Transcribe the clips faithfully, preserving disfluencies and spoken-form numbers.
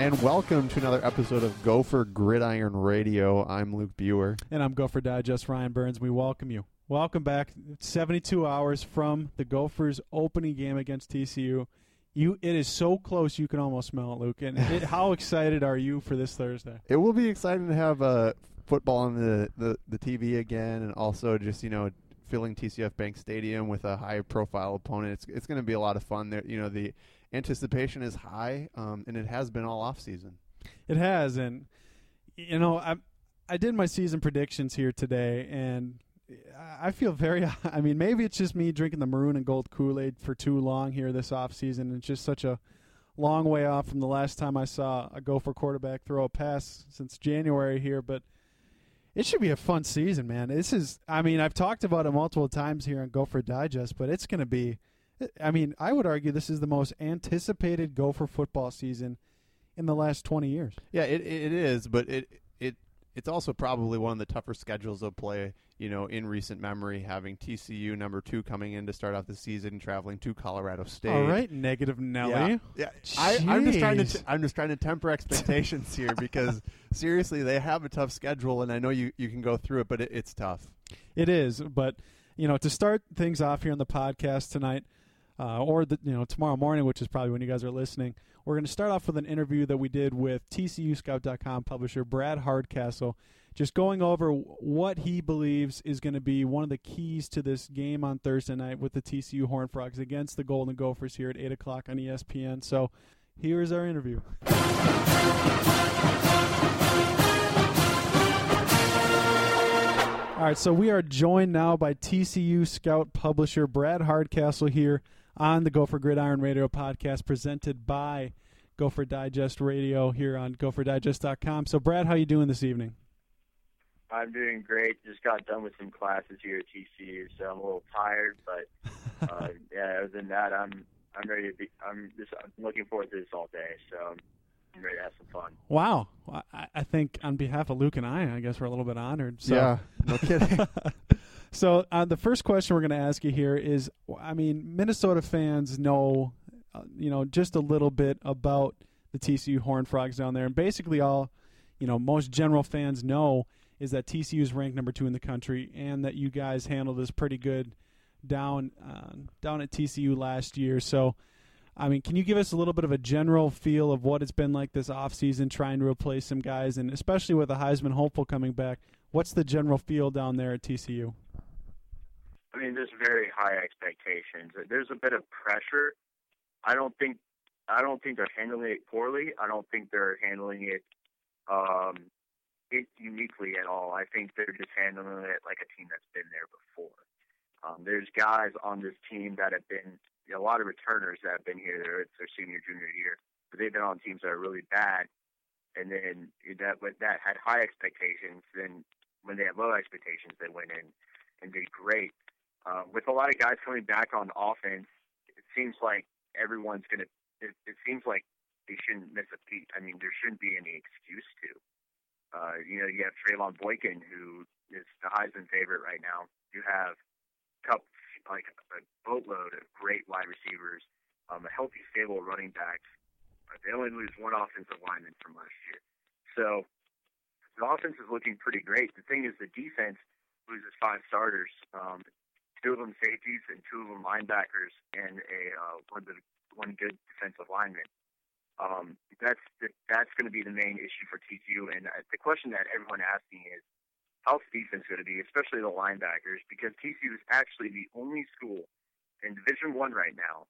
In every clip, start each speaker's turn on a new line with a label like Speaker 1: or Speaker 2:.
Speaker 1: and welcome to another episode of Gopher Gridiron Radio. I'm Luke Buer.
Speaker 2: And I'm Gopher Digest Ryan Burns. We welcome you. Welcome back. seventy-two hours from the Gophers' opening game against T C U. You, it is so close you can almost smell it, Luke. And it, how excited are you for this Thursday?
Speaker 1: It will be exciting to have uh, football on the, the, the T V again, and also just, you know, filling T C F Bank Stadium with a high-profile opponent. It's it's going to be a lot of fun. There, you know, the anticipation is high, um, and it has been all off season.
Speaker 2: It has, and you know, I I did my season predictions here today, and I feel very. I mean, maybe it's just me drinking the maroon and gold Kool-Aid for too long here this off season. It's just such a long way off from the last time I saw a Gopher quarterback throw a pass since January here, but it should be a fun season, man. This is. I mean, I've talked about it multiple times here on Gopher Digest, but it's going to be. I mean, I would argue this is the most anticipated Gopher football season in the last twenty years.
Speaker 1: Yeah, it it is, but it it it's also probably one of the tougher schedules of play, you know, in recent memory, having T C U number two coming in to start off the season, traveling to Colorado State.
Speaker 2: All right, negative Nelly.
Speaker 1: Yeah, yeah. I, I'm just trying to t- I'm just trying to temper expectations here because seriously, they have a tough schedule, and I know you, you can go through it, but it, it's tough.
Speaker 2: It is, but you know, to start things off here on the podcast tonight. Uh, or the, you know tomorrow morning, which is probably when you guys are listening. We're going to start off with an interview that we did with T C U Scout dot com publisher Brad Hardcastle, just going over what he believes is going to be one of the keys to this game on Thursday night with the T C U Horned Frogs against the Golden Gophers here at eight o'clock on E S P N. So here's our interview. All right, so we are joined now by T C U Scout publisher Brad Hardcastle here on the Gopher Gridiron Radio podcast presented by Gopher Digest Radio here on Gopher Digest dot com. So, Brad, how you doing this evening?
Speaker 3: I'm doing great. Just got done with some classes here at T C U, so I'm a little tired. But uh, yeah, other than that, I'm I'm ready to be. I'm just I'm looking forward to this all day. So I'm ready to have some fun.
Speaker 2: Wow, I, I think on behalf of Luke and I, I guess we're a little bit honored. So.
Speaker 1: Yeah, no kidding.
Speaker 2: So uh, the first question we're going to ask you here is, I mean, Minnesota fans know, uh, you know, just a little bit about the T C U Horned Frogs down there, and basically all, you know, most general fans know is that T C U is ranked number two in the country, and that you guys handled this pretty good down uh, down at T C U last year. So, I mean, can you give us a little bit of a general feel of what it's been like this offseason trying to replace some guys, and especially with the Heisman hopeful coming back, what's the general feel down there at T C U?
Speaker 3: I mean, there's very high expectations. There's a bit of pressure. I don't think I don't think they're handling it poorly. I don't think they're handling it um, it uniquely at all. I think they're just handling it like a team that's been there before. Um, there's guys on this team that have been you know, a lot of returners that have been here. They're, it's their senior, junior year, but they've been on teams that are really bad. And then that that had high expectations. Then when they had low expectations, they went in and did great. Uh, with a lot of guys coming back on offense, it seems like everyone's going to it, – it seems like they shouldn't miss a beat. I mean, there shouldn't be any excuse to. Uh, you know, you have Trayvon Boykin, who is the Heisman favorite right now. You have cup, like a boatload of great wide receivers, um, a healthy, stable running backs. They only lose one offensive lineman from last year. So the offense is looking pretty great. The thing is the defense loses five starters. Um, Two of them safeties and two of them linebackers, and a uh, one the one good defensive lineman. Um, that's the, that's going to be the main issue for T C U. And uh, the question that everyone asking is, how's defense going to be, especially the linebackers? Because T C U is actually the only school in Division One right now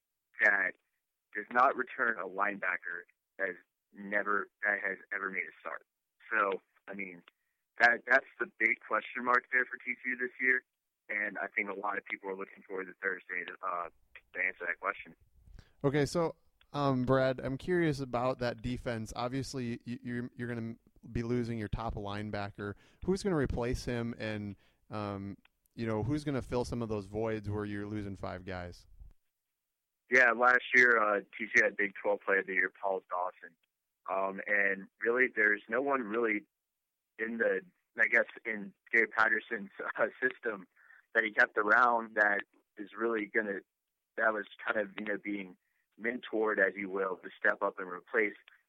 Speaker 3: that does not return a linebacker that has never that has ever made a start. So, I mean, that that's the big question mark there for T C U this year. And I think a lot of people are looking forward to Thursday to, uh, to answer that question.
Speaker 1: Okay, so um, Brad, I'm curious about that defense. Obviously, you, you're you're going to be losing your top linebacker. Who's going to replace him, and um, you know who's going to fill some of those voids where you're losing five guys?
Speaker 3: Yeah, last year uh, T C U had Big twelve Player of the Year, Paul Dawson, um, and really, there's no one really in the, I guess, in Gary Patterson's uh, system that he kept around that is really going to, that was kind of, you know, being mentored, as you will, to step up and replace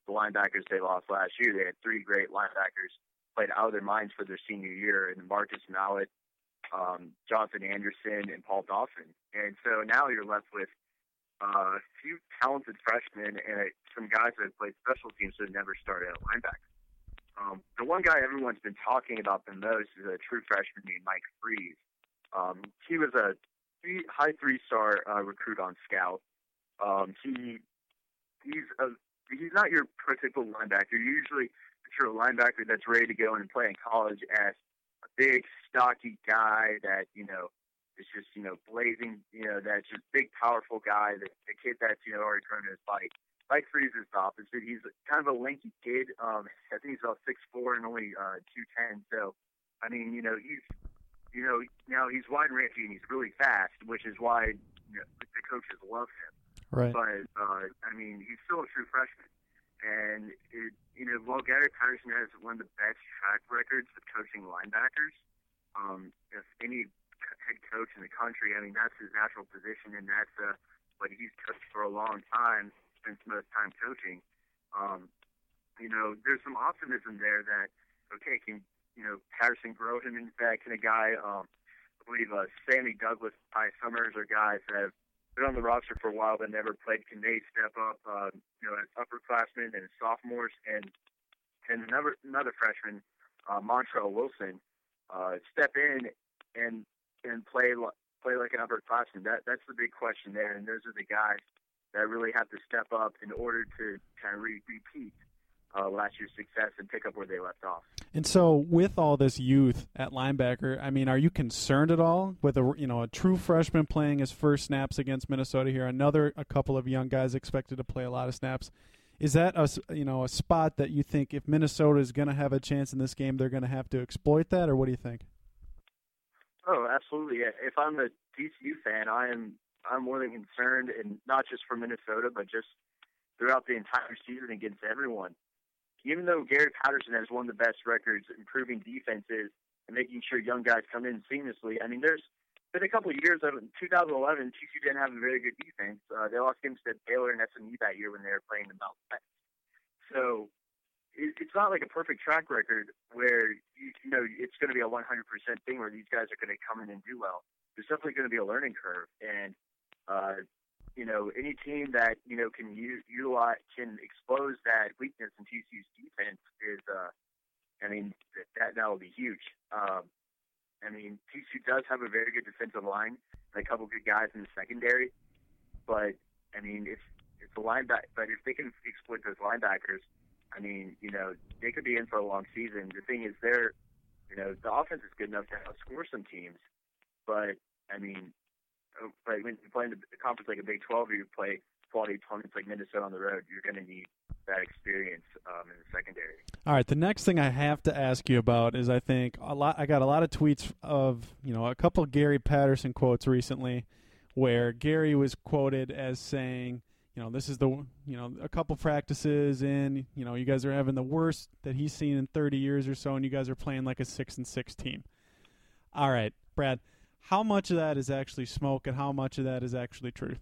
Speaker 3: the linebackers they lost last year. They had three great linebackers played out of their minds for their senior year, and Marcus Mallett, um, Jonathan Anderson, and Paul Dawson. And so now you're left with uh, a few talented freshmen and some guys that have played special teams that never started at linebacker. Um, the one guy everyone's been talking about the most is a true freshman named Mike Freeze. Um, he was a three, high three-star uh, recruit on Scout. Um, he he's a he's not your prototypical linebacker. Usually, if you're a linebacker that's ready to go in and play in college as a big, stocky guy that you know is just you know blazing, you know that's just big, powerful guy. That the kid that's you know already grown his body. Mike Freeze is the opposite. He's kind of a lanky kid. Um, I think he's about six foot four and only uh, two ten. So, I mean, you know, he's, you know, now he's wide ranging and he's really fast, which is why you know, the coaches love him.
Speaker 2: Right.
Speaker 3: But uh, I mean, he's still a true freshman, and it, you know, while Gary Patterson has one of the best track records of coaching linebackers, um, if any head coach in the country, I mean, that's his natural position, and that's uh, what he's coached for a long time. Spends most time coaching. Um, you know, there's some optimism there that okay, can you know Patterson grow him into that kind of guy? Um, I believe uh, Sammy Douglas, Ty Summers are guys that have been on the roster for a while but never played. Can they step up? Uh, you know, as upperclassmen and sophomores, and and another another freshman, uh, Montrell Wilson, uh, step in and and play play like an upperclassman. That that's the big question there, and those are the guys that really have to step up in order to kind of re- repeat uh, last year's success and pick up where they left off.
Speaker 2: And so, with all this youth at linebacker, I mean, are you concerned at all with a you know a true freshman playing his first snaps against Minnesota here? Another a couple of young guys expected to play a lot of snaps. Is that a you know a spot that you think if Minnesota is going to have a chance in this game, they're going to have to exploit that, or what do you think?
Speaker 3: Oh, absolutely. If I'm a T C U fan, I am. I'm more than concerned, and not just for Minnesota, but just throughout the entire season against everyone. Even though Gary Patterson has one of the best records improving defenses and making sure young guys come in seamlessly, I mean, there's been a couple of years. In two thousand eleven, T C U didn't have a very good defense. Uh, they lost games to Baylor and S M U that year when they were playing the Mountain West. So it, it's not like a perfect track record where you, you know it's going to be a one hundred percent thing where these guys are going to come in and do well. There's definitely going to be a learning curve, and Uh, you know, any team that, you know, can u- utilize, can expose that weakness in T C U's defense is, uh, I mean, that, that will be huge. Um, I mean, T C U does have a very good defensive line and a couple good guys in the secondary, but, I mean, it's, it's a linebacker, but if they can exploit those linebackers, I mean, you know, they could be in for a long season. The thing is, they're, you know, the offense is good enough to outscore some teams, but, I mean, But when you play in the conference like a Big twelve, or you play quality opponents like Minnesota on the road, you're going to need that experience um, in the secondary.
Speaker 2: All right, the next thing I have to ask you about is I think a lot. I got a lot of tweets of you know a couple of Gary Patterson quotes recently, where Gary was quoted as saying, you know, this is the you know a couple practices in, you know, you guys are having the worst that he's seen in thirty years or so, and you guys are playing like a six and six team. All right, Brad. How much of that is actually smoke, and how much of that is actually truth?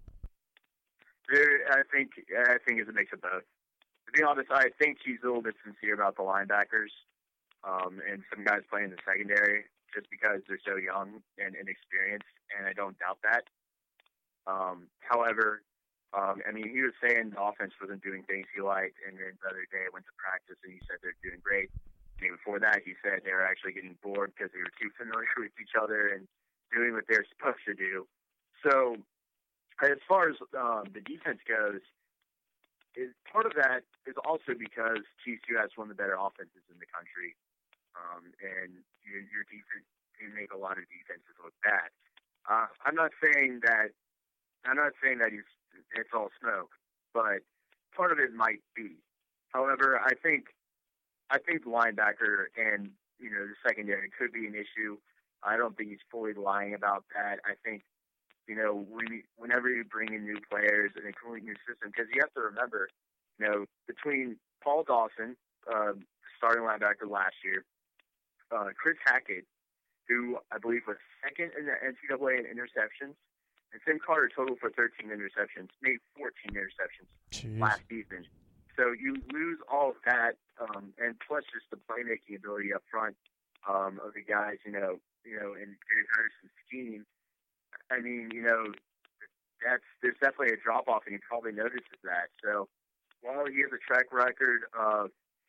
Speaker 3: I think I think it's a mix of both. To be honest, I think he's a little bit sincere about the linebackers um, and some guys playing in the secondary just because they're so young and inexperienced, and I don't doubt that. Um, however, um, I mean, he was saying the offense wasn't doing things he liked, and then the other day I went to practice and he said they're doing great. And before that, he said they were actually getting bored because they were too familiar with each other and doing what they're supposed to do. So as far as um, the defense goes, is part of that is also because T C U has one of the better offenses in the country, um, and your, your defense can make a lot of defenses look bad. Uh, I'm not saying that I'm not saying that he's, it's all smoke, but part of it might be. However, I think. I think the linebacker and, you know, the secondary could be an issue. I don't think he's fully lying about that. I think, you know, when, whenever you bring in new players and a completely new system, because you have to remember, you know, between Paul Dawson, uh, starting linebacker last year, uh, Chris Hackett, who I believe was second in the N C double A in interceptions, and Tim Carter totaled for thirteen interceptions, made fourteen interceptions
Speaker 2: Jeez.
Speaker 3: last season. So you lose all of that, um, and plus just the playmaking ability up front um, of the guys, you know, you know, in Gary Patterson's scheme. I mean, you know, that's there's definitely a drop off, and he probably notices that. So while he has a track record of,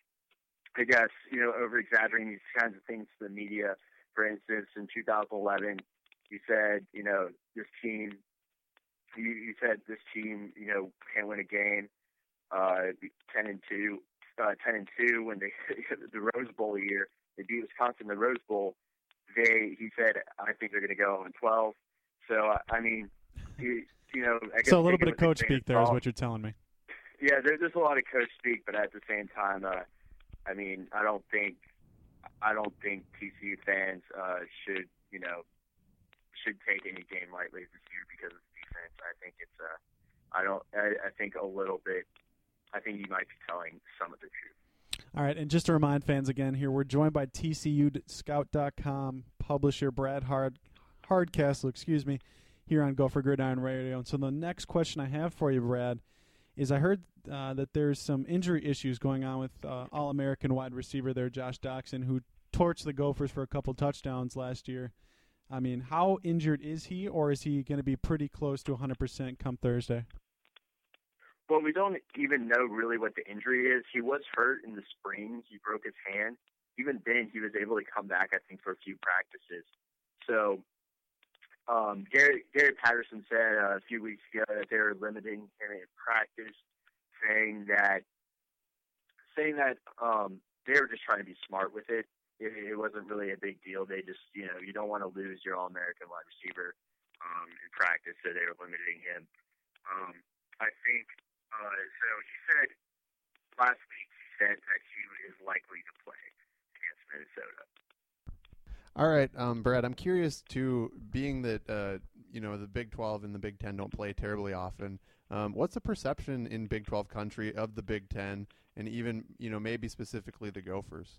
Speaker 3: I guess, you know, over exaggerating these kinds of things to the media, for instance, in two thousand eleven, you said, you know, this team, you, you said this team, you know, can't win a game, uh, ten and two, uh, ten and two when they the Rose Bowl year, they beat Wisconsin in the Rose Bowl. They, he said, I think they're going to go on twelve. So uh, I mean, you, you know, I guess
Speaker 2: so a little bit of coach speak there is what you're telling me.
Speaker 3: Yeah, there, there's a lot of coach speak, but at the same time, uh, I mean, I don't think, I don't think T C U fans uh, should, you know, should take any game lightly this year because of the defense. I think it's, uh, I don't, I, I think a little bit. I think you might be telling some of the truth.
Speaker 2: All right, and just to remind fans again here, we're joined by T C U Scout dot com publisher Brad Hard Hardcastle, excuse me, here on Gopher Gridiron Radio. And so the next question I have for you, Brad, is I heard uh, that there's some injury issues going on with uh, All-American wide receiver there, Josh Doxson, who torched the Gophers for a couple touchdowns last year. I mean, how injured is he, or is he going to be pretty close to one hundred percent come Thursday?
Speaker 3: Well, we don't even know really what the injury is. He was hurt in the spring. He broke his hand. Even then, he was able to come back, I think, for a few practices. So um, Gary, Gary Patterson said uh, a few weeks ago that they were limiting him in practice, saying that saying that um, they were just trying to be smart with it. it. It wasn't really a big deal. They just, you know, you don't want to lose your All-American wide receiver um, in practice, so they were limiting him. Um, I think, uh, so he said last week, he said that he is likely to play against Minnesota.
Speaker 1: All right, um, Brad, I'm curious too, being that, uh, you know, the Big twelve and the Big ten don't play terribly often, um, what's the perception in Big twelve country of the Big ten and even, you know, maybe specifically the Gophers?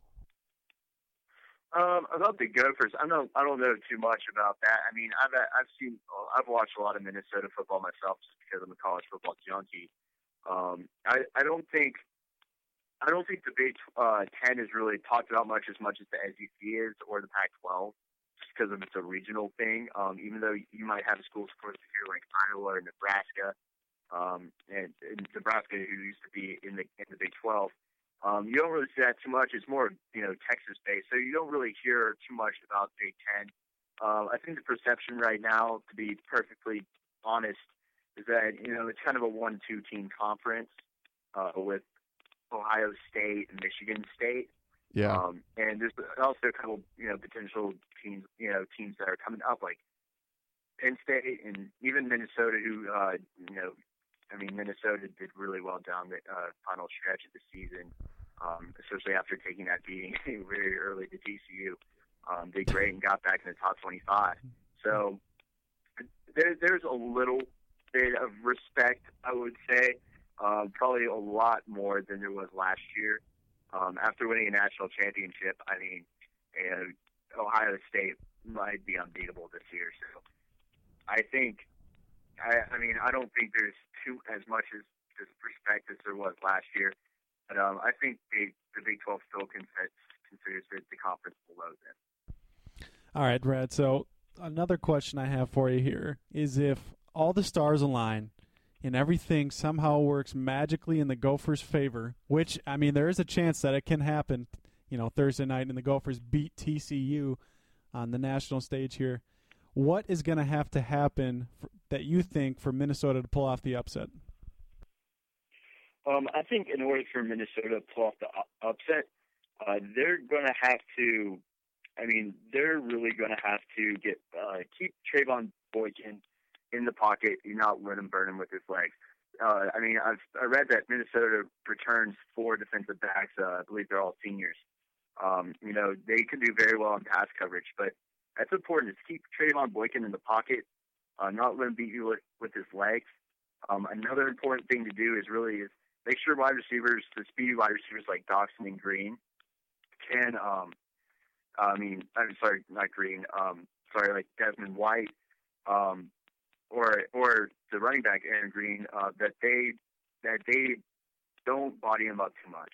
Speaker 3: Um, about the Gophers, I don't, I don't know too much about that. I mean, I've, I've seen, I've watched a lot of Minnesota football myself just because I'm a college football junkie. Um, I, I don't think, I don't think the Big uh, Ten is really talked about much as much as the S E C is or the Pac twelve, just because of it's a regional thing. Um, even though you might have schools, of course, here like Iowa or Nebraska, um, and, and Nebraska, who used to be in the in the Big twelve. Um, you don't really see that too much. It's more, you know, Texas-based, so you don't really hear too much about Big Ten. Uh, I think the perception right now, to be perfectly honest, is that, you know, it's kind of a one two team conference uh, with Ohio State and Michigan State.
Speaker 1: Yeah.
Speaker 3: Um, and there's also a couple, you know, potential teams, you know, teams that are coming up, like Penn State and even Minnesota, who, uh, you know, I mean, Minnesota did really well down the uh, final stretch of the season, um, especially after taking that beating very early to T C U. Um, did great and got back in the top twenty-five. So there, there's a little bit of respect, I would say, um, probably a lot more than there was last year. Um, after winning a national championship, I mean, and Ohio State might be unbeatable this year. So I think, I, I mean, I don't think there's too as much as this respect as there was last year. But um, I think the, the Big twelve still considers, considers it the conference below them.
Speaker 2: All right, Brad. So another question I have for you here is if all the stars align and everything somehow works magically in the Gophers' favor, which, I mean, there is a chance that it can happen, you know, Thursday night, and the Gophers beat T C U on the national stage here. What is going to have to happen for, that you think for Minnesota to pull off the upset?
Speaker 3: Um, I think in order for Minnesota to pull off the upset, uh, they're going to have to, I mean, they're really going to have to get uh, keep Trayvon Boykin in the pocket and not let him burn him with his legs. Uh, I mean, I've I read that Minnesota returns four defensive backs. Uh, I believe they're all seniors. Um, you know, they can do very well in pass coverage, but that's important is keep Trayvon Boykin in the pocket, uh, not let him beat you with, with his legs. Um, another important thing to do is really is make sure wide receivers, the speedy wide receivers like Doxson and Green, can, um, I mean, I'm sorry, not Green, um, sorry, like Desmond White, um, or or the running back Aaron Green, uh, that they that they don't body them up too much.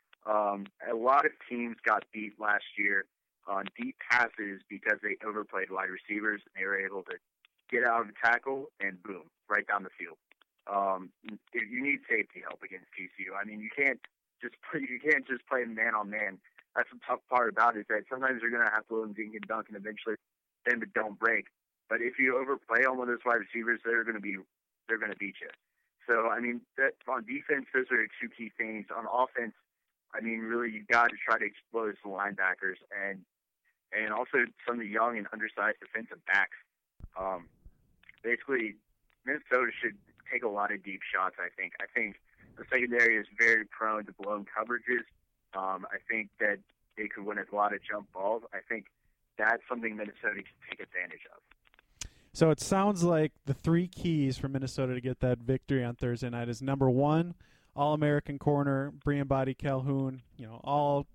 Speaker 3: Um, a lot of teams got beat last year on deep passes because they overplayed wide receivers. And they were able to get out of the tackle and boom, right down the field. Um, if you need safety help against T C U. I mean, you can't just play, you can't just play man on man. That's the tough part about it, is that sometimes you're going to have to let them dink and dunk, and eventually then but don't break. But if you overplay on one of those wide receivers, they're going to be they're going to beat you. So I mean, that on defense, those are two key things. On offense, I mean, really, you got to try to expose the linebackers and and also some of the young and undersized defensive backs. Um, basically, Minnesota should take a lot of deep shots. I think. I think the secondary is very prone to blown coverages. Um, I think that they could win a lot of jump balls. I think that's something Minnesota can take advantage of.
Speaker 2: So it sounds like the three keys for Minnesota to get that victory on Thursday night is, number one, All-American corner, Brian Body Calhoun, you know, all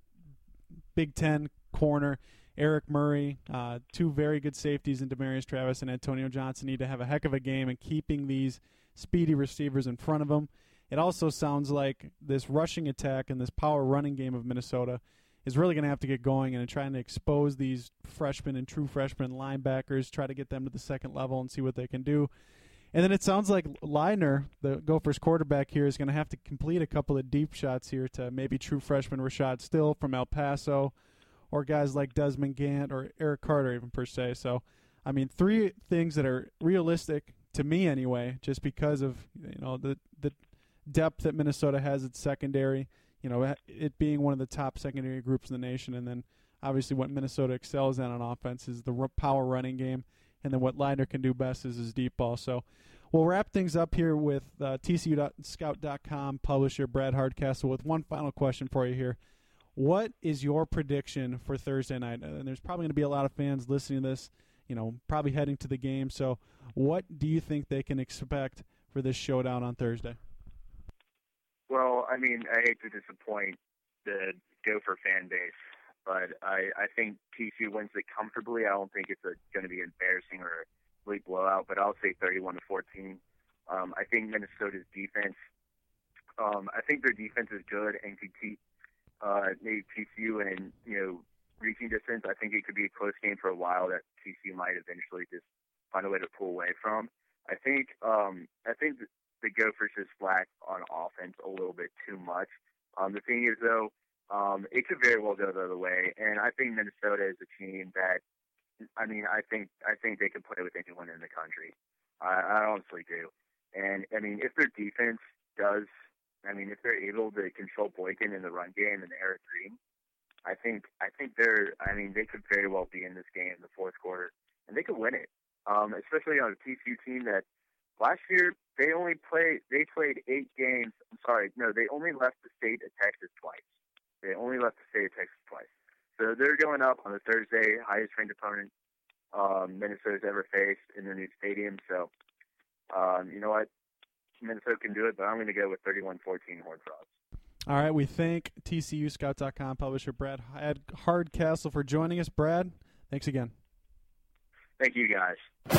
Speaker 2: Big Ten corner, Eric Murray, uh, two very good safeties in Demarius Travis and Antonio Johnson need to have a heck of a game in keeping these speedy receivers in front of them. It also sounds like this rushing attack and this power running game of Minnesota is really going to have to get going and trying to expose these freshmen and true freshmen linebackers, try to get them to the second level and see what they can do. And then it sounds like Leidner, the Gophers quarterback here, is going to have to complete a couple of deep shots here to maybe true freshman Rashad Still from El Paso, or guys like Desmond Gant or Eric Carter even per se. So, I mean, three things that are realistic to me anyway, just because of, you know, the the depth that Minnesota has at secondary, you know, it being one of the top secondary groups in the nation, and then obviously what Minnesota excels at on offense is the power running game, and then what Leidner can do best is his deep ball. So we'll wrap things up here with uh, T C U Scout dot com publisher Brad Hardcastle with one final question for you here. What is your prediction for Thursday night? And there's probably going to be a lot of fans listening to this, you know, probably heading to the game. So what do you think they can expect for this showdown on Thursday?
Speaker 3: Well, I mean, I hate to disappoint the Gopher fan base, but I, I think T C U wins it comfortably. I don't think it's going to be embarrassing or a complete blowout, but I'll say thirty-one to fourteen. Um, I think Minnesota's defense, um, I think their defense is good and could keep uh, maybe T C U in, you know, reaching distance. I think it could be a close game for a while that T C U might eventually just find a way to pull away from. I think um, I think the Gophers just lack on offense a little bit too much. Um, the thing is, though, um, it could very well go the other way, and I think Minnesota is a team that, I mean, I think I think they can play with anyone in the country. I, I honestly do. And, I mean, if their defense does, I mean, if they're able to control Boykin in the run game and Eric Green, I think I think they're, I mean, they could very well be in this game in the fourth quarter, and they could win it, um, especially on a T C U team that last year they only played, they played eight games. I'm sorry, no, they only left the state of Texas twice. They only left the state of Texas twice. So they're going up on a Thursday, highest ranked opponent um, Minnesota's ever faced in their new stadium. So, um, you know what? Minnesota can do it, but I'm going to go with thirty-one fourteen Horned Frogs.
Speaker 2: All right, we thank T C U Scout dot com publisher Brad Hardcastle for joining us. Brad, thanks again.
Speaker 3: Thank you, guys.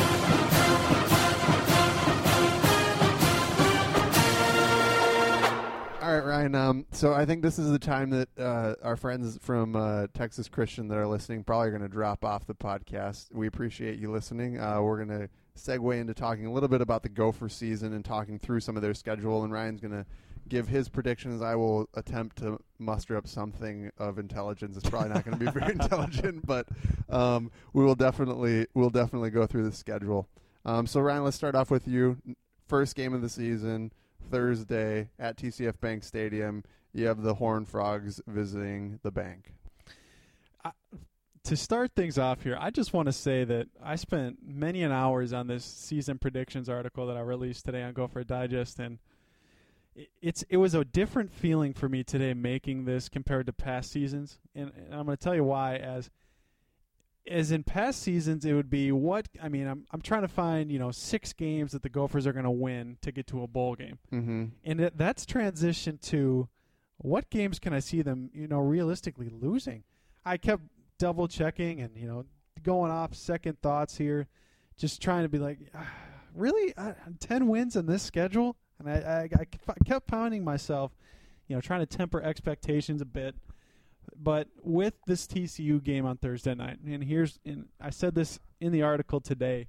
Speaker 1: All right, Ryan. Um, so I think this is the time that uh, our friends from uh, Texas Christian that are listening probably are going to drop off the podcast. We appreciate you listening. Uh, we're going to segue into talking a little bit about the Gopher season and talking through some of their schedule, and Ryan's going to give his predictions. I will attempt to muster up something of intelligence. It's probably not going to be very intelligent, but um, we will definitely we'll definitely go through the schedule. Um, so Ryan, let's start off with you. First game of the season, Thursday at T C F Bank Stadium. You have the Horned Frogs visiting the Bank.
Speaker 2: I, to start things off here, I just want to say that I spent many an hours on this season predictions article that I released today on Gopher Digest, and It's it was a different feeling for me today making this compared to past seasons, and, and I'm going to tell you why. As as in past seasons, it would be what I mean. I'm I'm trying to find you know six games that the Gophers are going to win to get to a bowl game,
Speaker 1: mm-hmm.
Speaker 2: and it, that's transitioned to what games can I see them you know realistically losing. I kept double checking and you know going off second thoughts here, just trying to be like, ah, really, uh, ten wins on this schedule. And I, I, I kept pounding myself you know, trying to temper expectations a bit. But with this T C U game on Thursday night, and here's, and I said this in the article today,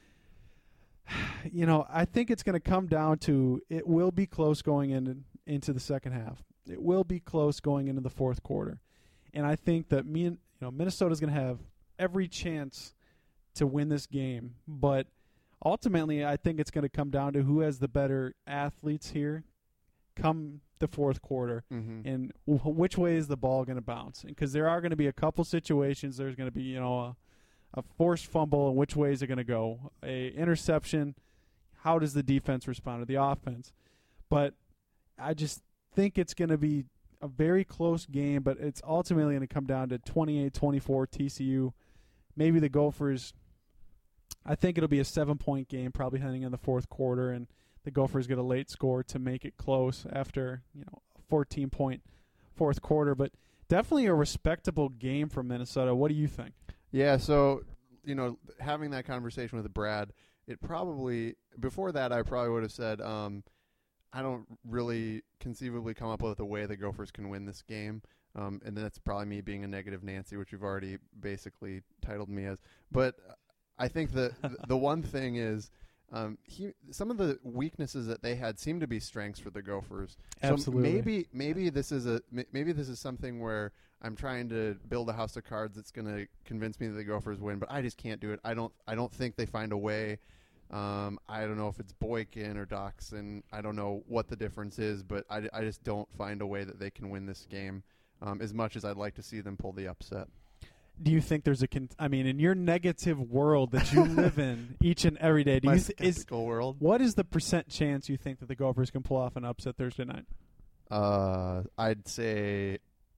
Speaker 2: you know, I think it's going to come down to it will be close going in, into the second half. It will be close going into the fourth quarter. And I think that me and, you know, Minnesota's going to have every chance to win this game, but ultimately I think it's going to come down to who has the better athletes here come the fourth quarter,
Speaker 1: mm-hmm.
Speaker 2: and w- which way is the ball going to bounce? Because there are going to be a couple situations. There's going to be, you know, a, a forced fumble, and which way is it going to go? A interception. How does the defense respond to the offense? But I just think it's going to be a very close game, but it's ultimately going to come down to twenty-eight twenty-four T C U. Maybe the Gophers, I think it'll be a seven-point game probably heading in the fourth quarter, and the Gophers get a late score to make it close after, you know, a fourteen-point fourth quarter. But definitely a respectable game for Minnesota. What do you think?
Speaker 1: Yeah, so, you know, having that conversation with Brad, it probably, before that I probably would have said, um, I don't really conceivably come up with a way the Gophers can win this game. Um, and that's probably me being a negative Nancy, which you've already basically titled me as. But I think the the one thing is um, he some of the weaknesses that they had seem to be strengths for the Gophers.
Speaker 2: Absolutely.
Speaker 1: So maybe maybe this is a maybe this is something where I'm trying to build a house of cards that's going to convince me that the Gophers win, but I just can't do it. I don't I don't think they find a way. Um, I don't know if it's Boykin or Doxson. I don't know what the difference is, but I, I just don't find a way that they can win this game. Um, as much as I'd like to see them pull the upset.
Speaker 2: Do you think there's a con- I mean, in your negative world that you live in each and every day, do
Speaker 1: My
Speaker 2: you th- is
Speaker 1: skeptical world.
Speaker 2: What is the percent chance you think that the Gophers can pull off an upset Thursday night?
Speaker 1: Uh, I'd say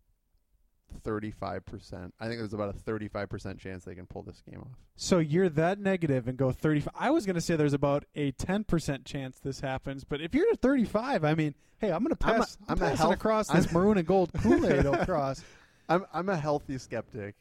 Speaker 1: thirty-five percent. I think there's about a thirty-five percent chance they can pull this game off.
Speaker 2: So you're that negative and go thirty-five. I was going to say there's about a ten percent chance this happens, but if you're at thirty-five, I mean, hey, I'm going to pass I'm, a, I'm, I'm passing health, across this I'm maroon and gold Kool-Aid across.
Speaker 1: I'm I'm a healthy skeptic.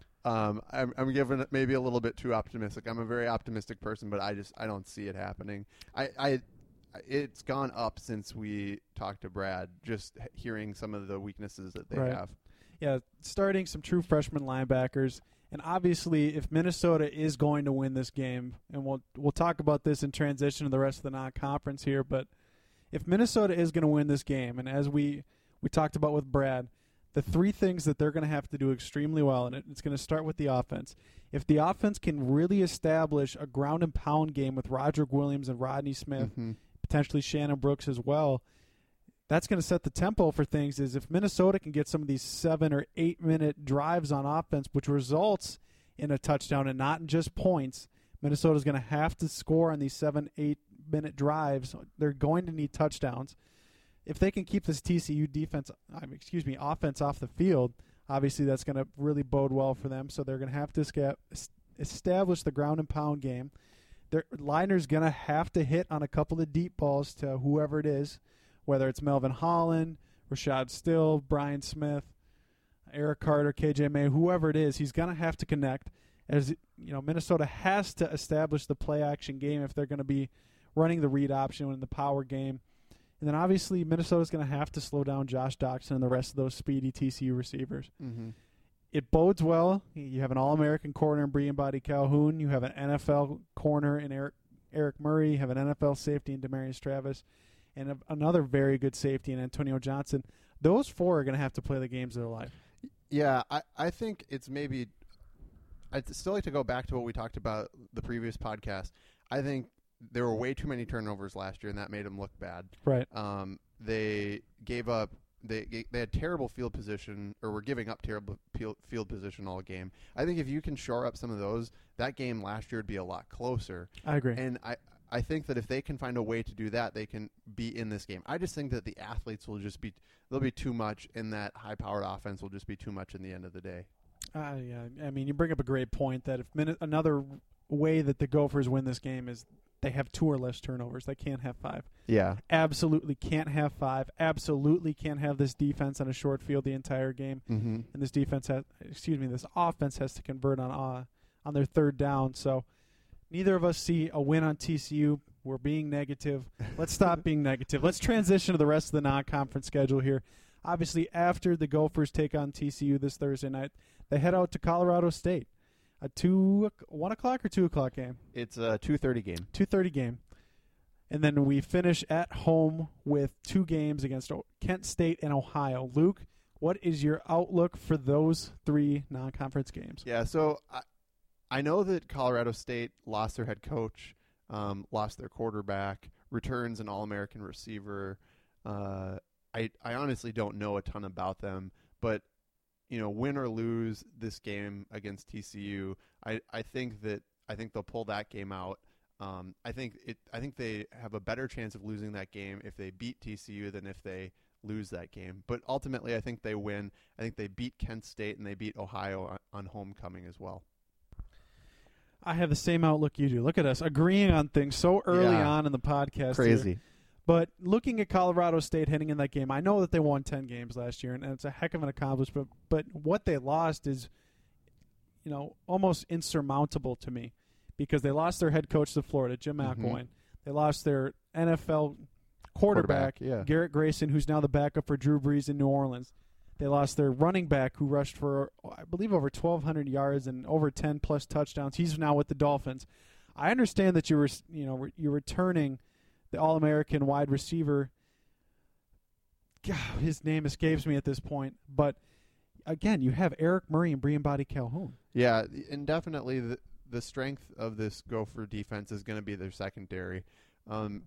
Speaker 1: Um, I'm I'm giving it maybe a little bit too optimistic. I'm a very optimistic person, but I just I don't see it happening. I, I it's gone up since we talked to Brad, just hearing some of the weaknesses that they
Speaker 2: right.
Speaker 1: have.
Speaker 2: Yeah, starting some true freshman linebackers. And obviously, if Minnesota is going to win this game, and we'll we'll talk about this in transition to the rest of the non-conference here, but if Minnesota is going to win this game, and as we, we talked about with Brad, the three things that they're going to have to do extremely well, and it, it's going to start with the offense. If the offense can really establish a ground and pound game with Roderick Williams and Rodney Smith,
Speaker 1: mm-hmm.
Speaker 2: potentially Shannon Brooks as well, that's going to set the tempo for things. Is if Minnesota can get some of these seven or eight minute drives on offense, which results in a touchdown and not in just points, Minnesota's going to have to score on these seven, eight minute drives. They're going to need touchdowns. If they can keep this T C U defense, I mean, excuse me, offense off the field, obviously that's going to really bode well for them. So they're going to have to sca- establish the ground and pound game. Their liner's going to have to hit on a couple of deep balls to whoever it is, whether it's Melvin Holland, Rashad Still, Brian Smith, Eric Carter, K J May, whoever it is, he's going to have to connect. As you know, Minnesota has to establish the play action game if they're going to be running the read option in the power game. And then obviously Minnesota's going to have to slow down Josh Doxson and the rest of those speedy T C U receivers.
Speaker 1: Mm-hmm.
Speaker 2: It bodes well. You have an All-American corner in Breon Body Calhoun. You have an N F L corner in Eric, Eric Murray. You have an N F L safety in Demarius Travis. And a, another very good safety in Antonio Johnson. Those four are going to have to play the games of their life.
Speaker 1: Yeah, I, I think it's maybe – I'd still like to go back to what we talked about the previous podcast. I think there were way too many turnovers last year, and that made them look bad.
Speaker 2: Right.
Speaker 1: Um, they gave up they, – they had terrible field position or were giving up terrible field position all game. I think if you can shore up some of those, that game last year would be a lot closer.
Speaker 2: I agree.
Speaker 1: And I – I think that if they can find a way to do that, they can be in this game. I just think that the athletes will just be – they'll be too much, and that high-powered offense will just be too much in the end of the day.
Speaker 2: Uh, yeah, I mean, you bring up a great point that if min- another way that the Gophers win this game is they have two or less turnovers. They can't have five.
Speaker 1: Yeah.
Speaker 2: Absolutely can't have five. Absolutely can't have this defense on a short field the entire game.
Speaker 1: Mm-hmm.
Speaker 2: And this defense has – excuse me, this offense has to convert on uh, on their third down. So – Neither of us see a win on T C U. We're being negative. Let's stop being negative. Let's transition to the rest of the non-conference schedule here. Obviously, after the Gophers take on T C U this Thursday night, they head out to Colorado State. A two, one o'clock or two o'clock game?
Speaker 1: It's a two thirty game.
Speaker 2: Two thirty game. And then we finish at home with two games against Kent State and Ohio. Luke, what is your outlook for those three non-conference games?
Speaker 1: Yeah, so I, I know that Colorado State lost their head coach, um, lost their quarterback, returns an All-American receiver. Uh, I I honestly don't know a ton about them, but you know, win or lose this game against T C U, I, I think that I think they'll pull that game out. Um, I think it. I think they have a better chance of losing that game if they beat T C U than if they lose that game. But ultimately, I think they win. I think they beat Kent State and they beat Ohio on, on homecoming as well.
Speaker 2: I have the same outlook you do. Look at us agreeing on things so early
Speaker 1: Yeah.
Speaker 2: on in the podcast.
Speaker 1: Crazy.
Speaker 2: Here. But looking at Colorado State heading in that game, I know that they won ten games last year, and it's a heck of an accomplishment. But what they lost is, you know, almost insurmountable to me. Because they lost their head coach to Florida, Jim
Speaker 1: Mm-hmm.
Speaker 2: McElwain. They lost their N F L quarterback,
Speaker 1: Quarterback, yeah.
Speaker 2: Garrett Grayson, who's now the backup for Drew Brees in New Orleans. They lost their running back, who rushed for, I believe, over twelve hundred yards and over ten plus touchdowns. He's now with the Dolphins. I understand that you were, you know, you're returning the All-American wide receiver. God, his name escapes me at this point, but again, you have Eric Murray and Brian Body Calhoun.
Speaker 1: Yeah, and definitely the the strength of this Gopher defense is going to be their secondary. Um,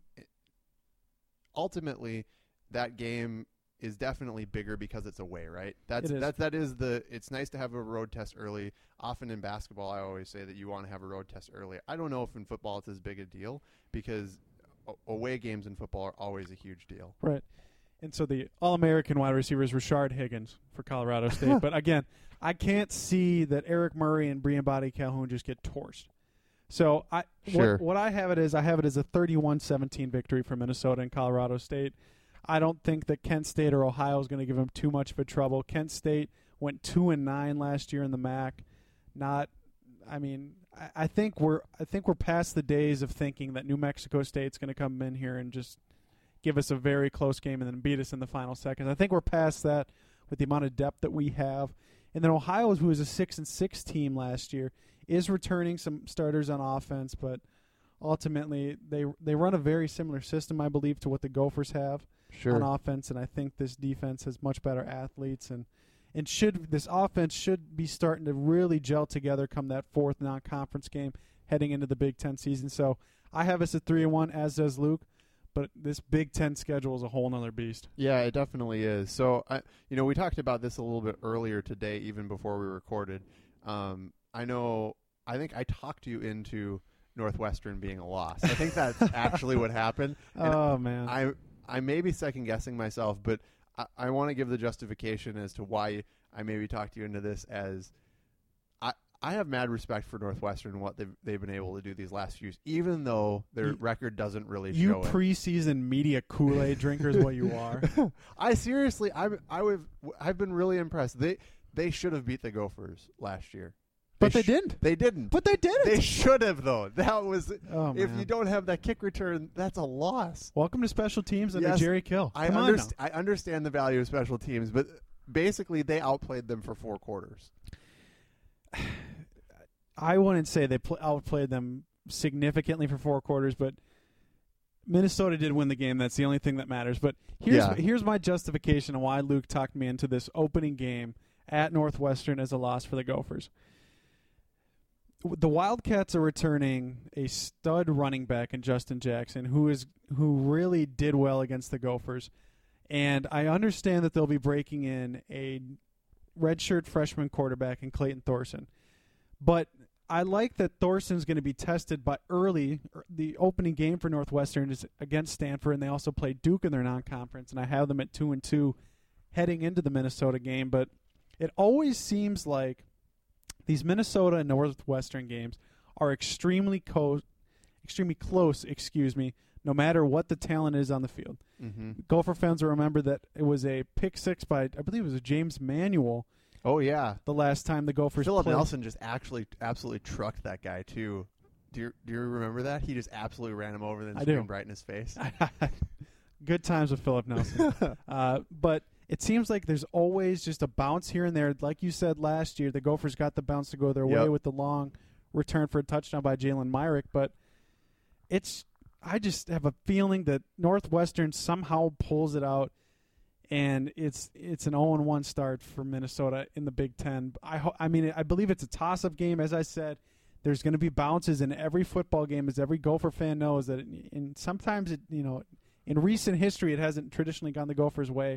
Speaker 1: ultimately, that game is definitely bigger because it's away, right? That's
Speaker 2: It is.
Speaker 1: that that is the. It's nice to have a road test early. Often in basketball, I always say that you want to have a road test early. I don't know if in football it's as big a deal because a- away games in football are always a huge deal.
Speaker 2: Right. And so the All-American wide receiver is Rashard Higgins for Colorado State. But again, I can't see that Eric Murray and Brian Body Calhoun just get torched. So I
Speaker 1: Sure.
Speaker 2: what, what I have it is I have it as a thirty-one seventeen victory for Minnesota and Colorado State. I don't think that Kent State or Ohio is going to give them too much of a trouble. Kent State went two and nine last year in the M A C. Not, I mean, I, I think we're I think we're past the days of thinking that New Mexico State's going to come in here and just give us a very close game and then beat us in the final seconds. I think we're past that with the amount of depth that we have. And then Ohio, who was a six and six team last year, is returning some starters on offense, but ultimately they they run a very similar system, I believe, to what the Gophers have
Speaker 1: Sure.
Speaker 2: on offense. And I think this defense has much better athletes, and and should this offense should be starting to really gel together come that fourth non-conference game heading into the Big Ten season. So I have us at three and one, as does Luke. But this Big Ten schedule is a whole nother beast.
Speaker 1: Yeah, it definitely is. So, I, you know, we talked about this a little bit earlier today, even before we recorded. Um, I know, I think I talked you into Northwestern being a loss. I think that's actually what happened. And
Speaker 2: Oh, man.
Speaker 1: I, I may be second guessing myself, but I, I want to give the justification as to why I maybe talked you into this. As I, I have mad respect for Northwestern and what they've they've been able to do these last few years, even though their
Speaker 2: You-
Speaker 1: record doesn't really
Speaker 2: You
Speaker 1: show it.
Speaker 2: preseason media Kool-Aid drinkers, what you are.
Speaker 1: I seriously, I I would, I've been really impressed. They they should have beat the Gophers last year,
Speaker 2: But they
Speaker 1: sh-
Speaker 2: didn't.
Speaker 1: They didn't.
Speaker 2: But they did
Speaker 1: they
Speaker 2: it.
Speaker 1: should have though. That was
Speaker 2: Oh,
Speaker 1: if
Speaker 2: man.
Speaker 1: you don't have that kick return, that's a loss.
Speaker 2: Welcome to special teams under
Speaker 1: Yes,
Speaker 2: Jerry Kill.
Speaker 1: I
Speaker 2: Come on now.
Speaker 1: underst- I understand the value of special teams, but basically they outplayed them for four quarters.
Speaker 2: I wouldn't say they pl- outplayed them significantly for four quarters, but Minnesota did win the game. That's the only thing that matters. But here's
Speaker 1: Yeah.
Speaker 2: here's my justification on why Luke talked me into this opening game at Northwestern as a loss for the Gophers. The Wildcats are returning a stud running back in Justin Jackson, who is who really did well against the Gophers. And I understand that they'll be breaking in a redshirt freshman quarterback in Clayton Thorson. But I like that Thorson's going to be tested by early. The opening game for Northwestern is against Stanford, and they also play Duke in their non-conference, and I have them at two and two heading into the Minnesota game. But it always seems like these Minnesota and Northwestern games are extremely co- extremely close, excuse me, no matter what the talent is on the field.
Speaker 1: Mm-hmm.
Speaker 2: Gopher fans will remember that it was a pick six by, I believe it was a James Manuel,
Speaker 1: Oh yeah,
Speaker 2: the last time the Gophers
Speaker 1: Philip
Speaker 2: played.
Speaker 1: Nelson just actually absolutely trucked that guy too. Do you, do you remember that? He just absolutely ran him over and then
Speaker 2: I do.
Speaker 1: screamed right in his face.
Speaker 2: Good times with Philip Nelson. uh, but it seems like there's always just a bounce here and there. Like you said last year, the Gophers got the bounce to go their
Speaker 1: Yep.
Speaker 2: way with the long return for a touchdown by Jalen Myrick. But it's I just have a feeling that Northwestern somehow pulls it out, and it's it's an oh and one start for Minnesota in the Big Ten. I ho- I mean, I believe it's a toss-up game. As I said, there's going to be bounces in every football game, as every Gopher fan knows that. It, and sometimes it, you know, in recent history, it hasn't traditionally gone the Gophers' way.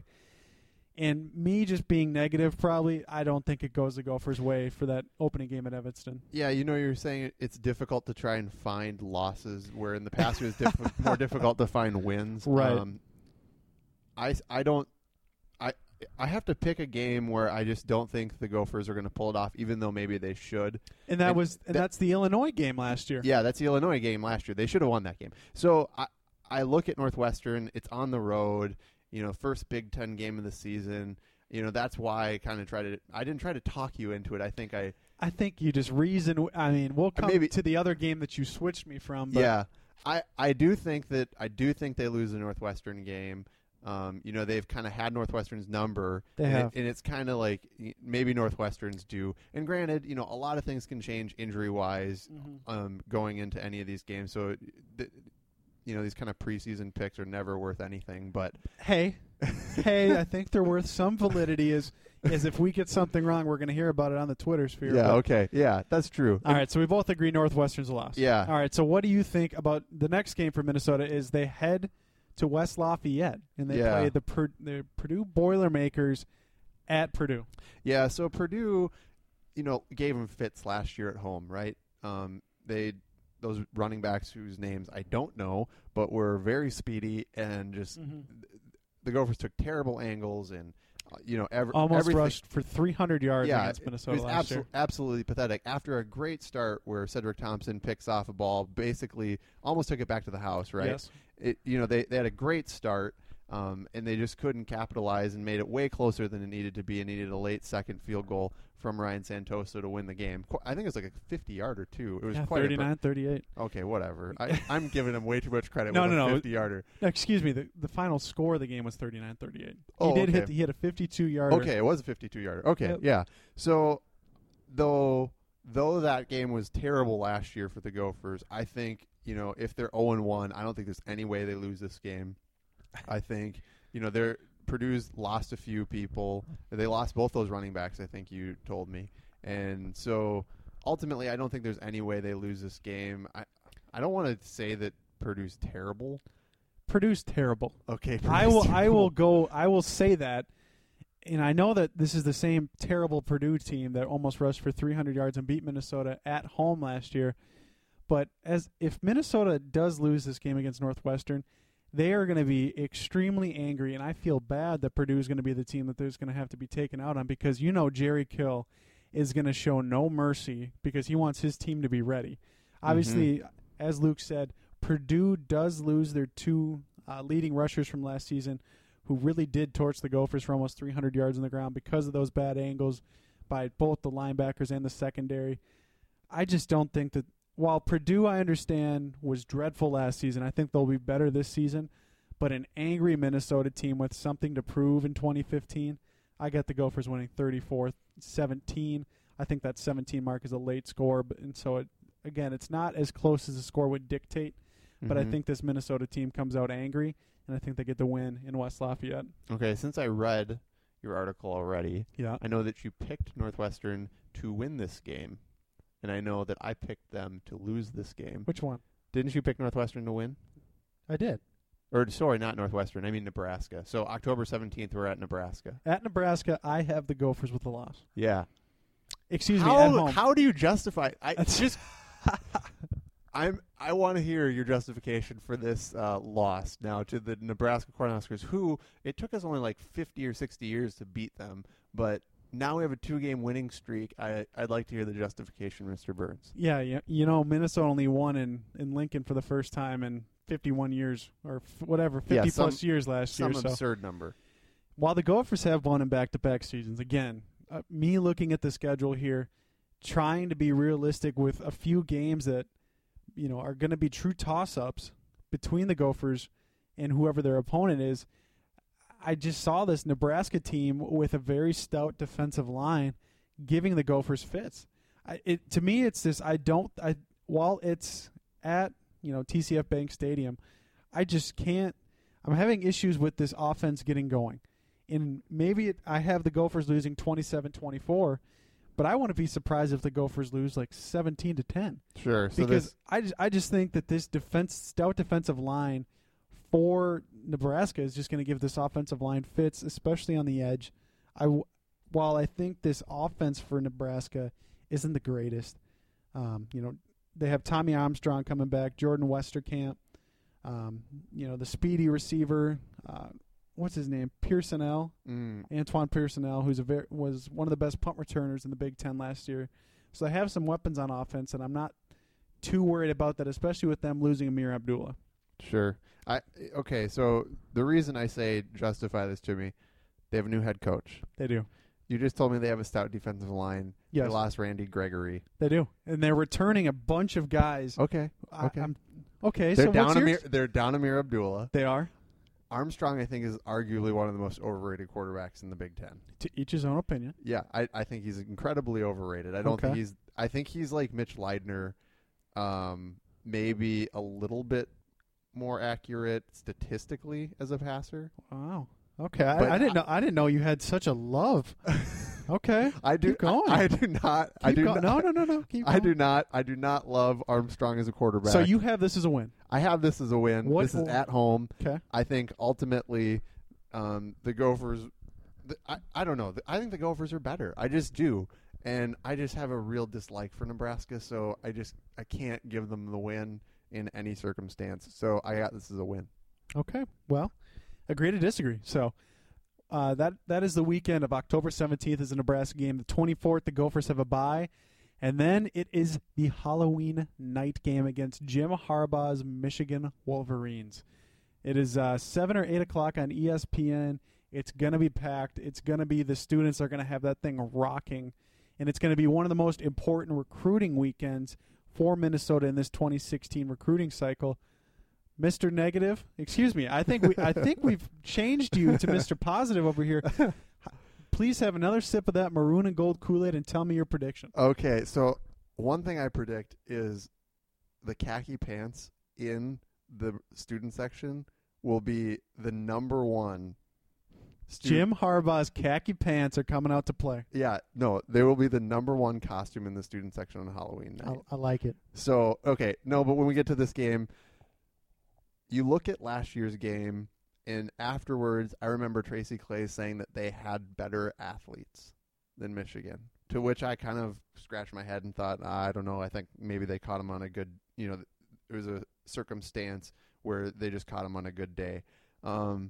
Speaker 2: And me just being negative, probably, I don't think it goes the Gophers' way for that opening game at Evanston.
Speaker 1: Yeah, you know, you were saying it's difficult to try and find losses, where in the past it was diff- more difficult to find wins.
Speaker 2: Right.
Speaker 1: Um, I, I don't I I have to pick a game where I just don't think the Gophers are going to pull it off, even though maybe they should.
Speaker 2: And that
Speaker 1: And
Speaker 2: was and
Speaker 1: that-
Speaker 2: that's the Illinois game last year.
Speaker 1: Yeah, that's the Illinois game last year. They should have won that game. So I I look at Northwestern. It's on the road. You know, first Big Ten game of the season. You know, that's why I kind of tried to. I didn't try to talk you into it. I think I.
Speaker 2: I think you just reason. I mean, we'll come
Speaker 1: Maybe-
Speaker 2: to the other game that you switched me from. But
Speaker 1: Yeah, I I do think that I do think they lose the Northwestern game. Um, you know, they've kind of had Northwestern's number.
Speaker 2: They
Speaker 1: and
Speaker 2: have.
Speaker 1: it, and it's kind of like y- maybe Northwestern's do. And granted, you know, a lot of things can change injury wise
Speaker 2: Mhm.
Speaker 1: um, going into any of these games. So. It, th- You know, these kind of preseason picks are never worth anything, but
Speaker 2: Hey, hey, I think they're worth some validity. As as if we get something wrong, we're going to hear about it on the Twitter sphere.
Speaker 1: yeah,
Speaker 2: But-
Speaker 1: okay, yeah, that's true.
Speaker 2: All right, so we both agree Northwestern's a loss.
Speaker 1: Yeah.
Speaker 2: All right, so what do you think about the next game for Minnesota? Is they head to West Lafayette and they
Speaker 1: Yeah.
Speaker 2: play the, Pur- the Purdue Boilermakers at Purdue.
Speaker 1: Yeah, so Purdue, you know, gave them fits last year at home, right? Um, they those running backs whose names I don't know, but were very speedy and just
Speaker 2: Mhm.
Speaker 1: the Gophers took terrible angles and uh, you know ever
Speaker 2: Almost
Speaker 1: everything.
Speaker 2: rushed for three hundred yards
Speaker 1: Yeah,
Speaker 2: against
Speaker 1: it
Speaker 2: Minnesota
Speaker 1: was
Speaker 2: last
Speaker 1: absol-
Speaker 2: year.
Speaker 1: absolutely pathetic. After a great start where Cedric Thompson picks off a ball, basically almost took it back to the house, right?
Speaker 2: Yes.
Speaker 1: It, you know, they, they had a great start, um, and they just couldn't capitalize and made it way closer than it needed to be and needed a late second field goal from Ryan Santoso to win the game. Qu- I think it was like a fifty-yarder, too. It was
Speaker 2: Yeah,
Speaker 1: quite a
Speaker 2: thirty-nine thirty-eight.
Speaker 1: Okay, whatever. I, I'm giving him way too much credit
Speaker 2: No,
Speaker 1: with
Speaker 2: no,
Speaker 1: a
Speaker 2: no.
Speaker 1: fifty-yarder.
Speaker 2: No, excuse me. The, the final score of the game was thirty-nine thirty-eight. He
Speaker 1: Oh,
Speaker 2: did
Speaker 1: okay.
Speaker 2: hit. He had a fifty-two yarder.
Speaker 1: Okay, it was a fifty-two-yarder. Okay,
Speaker 2: Yep.
Speaker 1: yeah. So, though though that game was terrible last year for the Gophers, I think, you know, if they're oh and one, I don't think there's any way they lose this game. I think, you know, they're Purdue's lost a few people. They lost both those running backs, I think you told me. And so, ultimately, I don't think there's any way they lose this game. I I don't want to say that Purdue's terrible.
Speaker 2: Purdue's terrible.
Speaker 1: Okay,
Speaker 2: I
Speaker 1: Purdue's
Speaker 2: will. I
Speaker 1: terrible.
Speaker 2: will go. I will say that, and I know that this is the same terrible Purdue team that almost rushed for three hundred yards and beat Minnesota at home last year. But as if Minnesota does lose this game against Northwestern, they are going to be extremely angry, and I feel bad that Purdue is going to be the team that there's going to have to be taken out on, because you know Jerry Kill is going to show no mercy because he wants his team to be ready. Obviously, as Luke said, Purdue does lose their two uh, leading rushers from last season, who really did torch the Gophers for almost three hundred yards on the ground because of those bad angles by both the linebackers and the secondary. I just don't think that, while Purdue, I understand, was dreadful last season, I think they'll be better this season. But an angry Minnesota team with something to prove in twenty fifteen, I got the Gophers winning thirty-four seventeen. I think that seventeen mark is a late score, but, and so, it, again, it's not as close as the score would dictate. But I
Speaker 1: Mhm.
Speaker 2: think this Minnesota team comes out angry, and I think they get the win in West Lafayette.
Speaker 1: Okay, since I read your article already,
Speaker 2: Yeah.
Speaker 1: I know that you picked Northwestern to win this game, and I know that I picked them to lose this game.
Speaker 2: Which one?
Speaker 1: Didn't you pick Northwestern to win?
Speaker 2: I did.
Speaker 1: Or, sorry, not Northwestern. I mean Nebraska. So October seventeenth, we're at Nebraska.
Speaker 2: At Nebraska, I have the Gophers with the loss.
Speaker 1: Yeah.
Speaker 2: Excuse me,
Speaker 1: How,
Speaker 2: at home.
Speaker 1: how do you justify I
Speaker 2: That's-
Speaker 1: just I'm I want to hear your justification for this uh, loss now to the Nebraska Cornhuskers, who it took us only like fifty or sixty years to beat them, but now we have a two-game winning streak. I, I'd like to hear the justification, Mister Burns.
Speaker 2: Yeah, yeah, you know, Minnesota only won in, in Lincoln for the first time in fifty-one years, or f- whatever,
Speaker 1: Yeah,
Speaker 2: fifty
Speaker 1: some-
Speaker 2: plus years last
Speaker 1: Some
Speaker 2: year. So
Speaker 1: absurd number.
Speaker 2: while the Gophers have won in back-to-back seasons, again, uh, me looking at the schedule here, trying to be realistic with a few games that you know, are going to be true toss-ups between the Gophers and whoever their opponent is. I just saw this Nebraska team with a very stout defensive line giving the Gophers fits. I, it, to me, it's this. I don't. I while it's at you know T C F Bank Stadium, I just can't. I'm having issues with this offense getting going, and maybe it, I have the Gophers losing twenty-seven twenty-four, but I want to be surprised if the Gophers lose like seventeen to ten.
Speaker 1: Sure. So
Speaker 2: because
Speaker 1: this,
Speaker 2: I just, I just think that this defense stout defensive line for Nebraska is just going to give this offensive line fits, especially on the edge. I while I think this offense for Nebraska isn't the greatest, um, you know, they have Tommy Armstrong coming back, Jordan Westerkamp, um, you know, the speedy receiver, uh, what's his name, Pearsonell,
Speaker 1: mm,
Speaker 2: Antoine Pearsonell, who's a very, was one of the best punt returners in the Big Ten last year. So they have some weapons on offense, and I'm not too worried about that, especially with them losing Amir Abdullah.
Speaker 1: sure. I okay. So the reason I say justify this to me, they have a new head coach.
Speaker 2: They do.
Speaker 1: You just told me they have a stout defensive line.
Speaker 2: Yes.
Speaker 1: They lost Randy Gregory.
Speaker 2: They do, and they're returning a bunch of guys.
Speaker 1: Okay.
Speaker 2: I,
Speaker 1: Okay.
Speaker 2: I'm, okay,
Speaker 1: They're
Speaker 2: so
Speaker 1: down
Speaker 2: what's
Speaker 1: Amir.
Speaker 2: yours?
Speaker 1: They're down Amir Abdullah.
Speaker 2: They are.
Speaker 1: Armstrong, I think, is arguably one of the most overrated quarterbacks in the Big Ten.
Speaker 2: To each his own opinion.
Speaker 1: Yeah, I, I think he's incredibly overrated. I don't think
Speaker 2: Okay.
Speaker 1: he's. I think he's like Mitch Leidner, um, maybe a little bit more accurate statistically as a passer.
Speaker 2: Wow. Okay,
Speaker 1: But
Speaker 2: I, I didn't
Speaker 1: I-
Speaker 2: know. I didn't know you had such a love. Okay,
Speaker 1: I do.
Speaker 2: Keep going.
Speaker 1: I, I do not. I
Speaker 2: Keep
Speaker 1: do
Speaker 2: going.
Speaker 1: not.
Speaker 2: No, no, no, no. Keep
Speaker 1: I
Speaker 2: going.
Speaker 1: do not. I do not love Armstrong as a quarterback.
Speaker 2: So you have this as a win.
Speaker 1: I have this as a win.
Speaker 2: What-
Speaker 1: this is at home.
Speaker 2: Okay.
Speaker 1: I think ultimately, um, the Gophers. The, I I don't know. I think the Gophers are better. I just do, and I just have a real dislike for Nebraska. So I just I can't give them the win in any circumstance. So I got this as a win.
Speaker 2: Okay. Well, agree to disagree. So uh, that that is the weekend of October seventeenth is a Nebraska game. The twenty-fourth, the Gophers have a bye. And then it is the Halloween night game against Jim Harbaugh's Michigan Wolverines. It is uh, seven or eight o'clock on E S P N. It's going to be packed. It's going to be the students are going to have that thing rocking. And it's going to be one of the most important recruiting weekends for Minnesota in this twenty sixteen recruiting cycle. Mister Negative, excuse me. I think we I think we've changed you to Mister Positive over here. Please have another sip of that maroon and gold Kool-Aid and tell me your prediction.
Speaker 1: Okay, so one thing I predict is the khaki pants in the student section will be the number one. Stu-
Speaker 2: Jim Harbaugh's khaki pants are coming out to play.
Speaker 1: Yeah, no, they will be the number one costume in the student section on Halloween night.
Speaker 2: I, I like it.
Speaker 1: So, okay, no, but when we get to this game, you look at last year's game, and afterwards, I remember Tracy Clay saying that they had better athletes than Michigan, to which I kind of scratched my head and thought, I don't know, I think maybe they caught him on a good, you know, it was a circumstance where they just caught him on a good day. Um,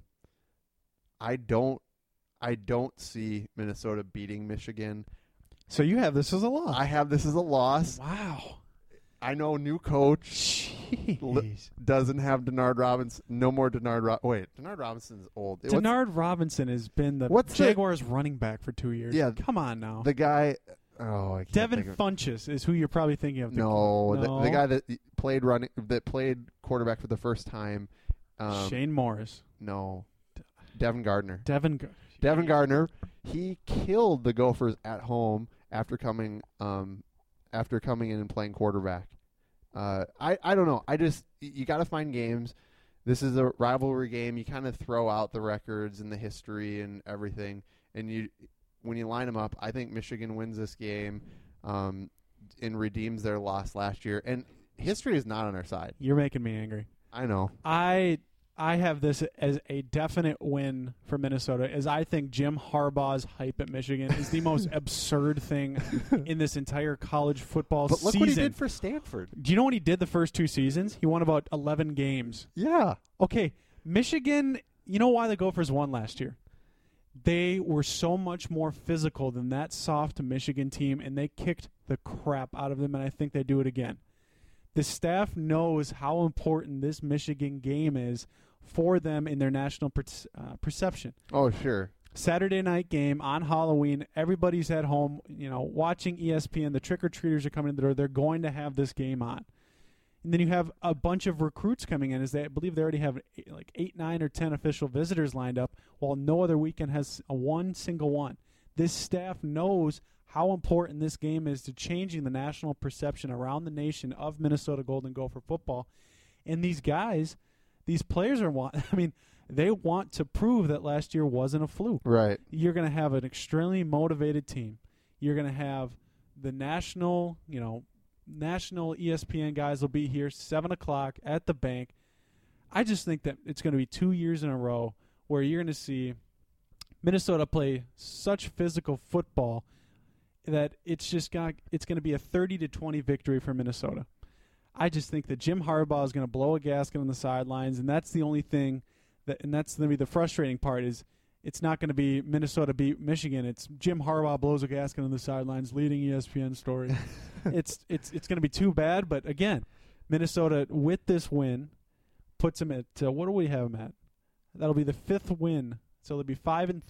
Speaker 1: I don't, I don't see Minnesota beating Michigan.
Speaker 2: So you have this as a loss.
Speaker 1: I have this as a loss.
Speaker 2: Wow.
Speaker 1: I know new coach
Speaker 2: Jeez.
Speaker 1: doesn't have Denard Robinson. No more Denard. Ro- Wait, Denard Robinson's old. What's
Speaker 2: Denard Robinson has been the
Speaker 1: What's the-
Speaker 2: Jaguars running back for two years.
Speaker 1: Yeah.
Speaker 2: Come on now.
Speaker 1: the guy? Oh, I can't
Speaker 2: Devin
Speaker 1: think of-
Speaker 2: Funchess is who you're probably thinking of.
Speaker 1: No,
Speaker 2: No.
Speaker 1: The, the guy that played running, that played quarterback for the first time. Um,
Speaker 2: Shane Morris.
Speaker 1: No, Devin Gardner.
Speaker 2: Devin. Gar-
Speaker 1: Devin Gardner. He killed the Gophers at home after coming, um, after coming in and playing quarterback. Uh, I I don't know. I just you got to find games. This is a rivalry game. You kind of throw out the records and the history and everything, and you when you line them up, I think Michigan wins this game, um, and redeems their loss last year. And history is not on our side.
Speaker 2: You're making me angry.
Speaker 1: I know.
Speaker 2: I I have this as a definite win for Minnesota, as I think Jim Harbaugh's hype at Michigan is the most absurd thing in this entire college football
Speaker 1: But look
Speaker 2: season.
Speaker 1: what he did for Stanford.
Speaker 2: Do you know what he did the first two seasons? He won about eleven games.
Speaker 1: Yeah.
Speaker 2: Okay, Michigan, you know why the Gophers won last year? They were so much more physical than that soft Michigan team, and they kicked the crap out of them, and I think they do it again. The staff knows how important this Michigan game is for them in their national per- uh, perception.
Speaker 1: Oh, sure.
Speaker 2: Saturday night game on Halloween. Everybody's at home, you know, watching E S P N. The trick-or-treaters are coming in the door. They're going to have this game on. And then you have a bunch of recruits coming in. As they I believe they already have eight, like eight, nine, or ten official visitors lined up, while no other weekend has a one single one. This staff knows how important this game is to changing the national perception around the nation of Minnesota Golden Gopher football. And these guys, these players are want. I mean, they want to prove that last year wasn't a fluke.
Speaker 1: Right.
Speaker 2: You're going to have an extremely motivated team. You're going to have the national, you know, national E S P N guys will be here seven o'clock at the bank. I just think that it's going to be two years in a row where you're going to see Minnesota play such physical football that it's just got it's going to be a thirty to twenty victory for Minnesota. I just think that Jim Harbaugh is going to blow a gasket on the sidelines, and that's the only thing that, and that's going to be the frustrating part is it's not going to be Minnesota beat Michigan. It's Jim Harbaugh blows a gasket on the sidelines, leading E S P N story. it's it's it's going to be too bad, but again, Minnesota with this win puts them at uh, what do we have them at? That'll be the fifth win, so they'll be five and th-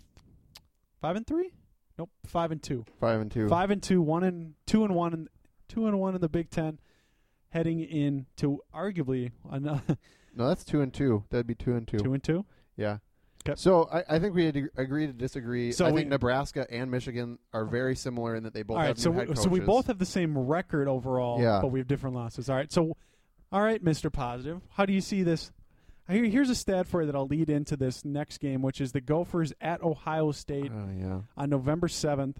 Speaker 2: five and three. Nope, five and two.
Speaker 1: Five and two.
Speaker 2: Five and two. One and two and one and two and one in the Big Ten, heading into arguably another.
Speaker 1: No, that's two and two. That'd be two and two.
Speaker 2: Two and two.
Speaker 1: Yeah.
Speaker 2: Okay.
Speaker 1: So I, I think we had to agree to disagree.
Speaker 2: So
Speaker 1: I
Speaker 2: we,
Speaker 1: think Nebraska and Michigan are very similar in that they both
Speaker 2: all right,
Speaker 1: have
Speaker 2: so
Speaker 1: new
Speaker 2: we,
Speaker 1: head coaches.
Speaker 2: so we both have the same record overall,
Speaker 1: Yeah.
Speaker 2: but we have different losses. All right, so all right, Mister Positive, how do you see this? Here, here's a stat for you that I'll lead into this next game, which is the Gophers at Ohio State
Speaker 1: Oh yeah.
Speaker 2: on November seventh.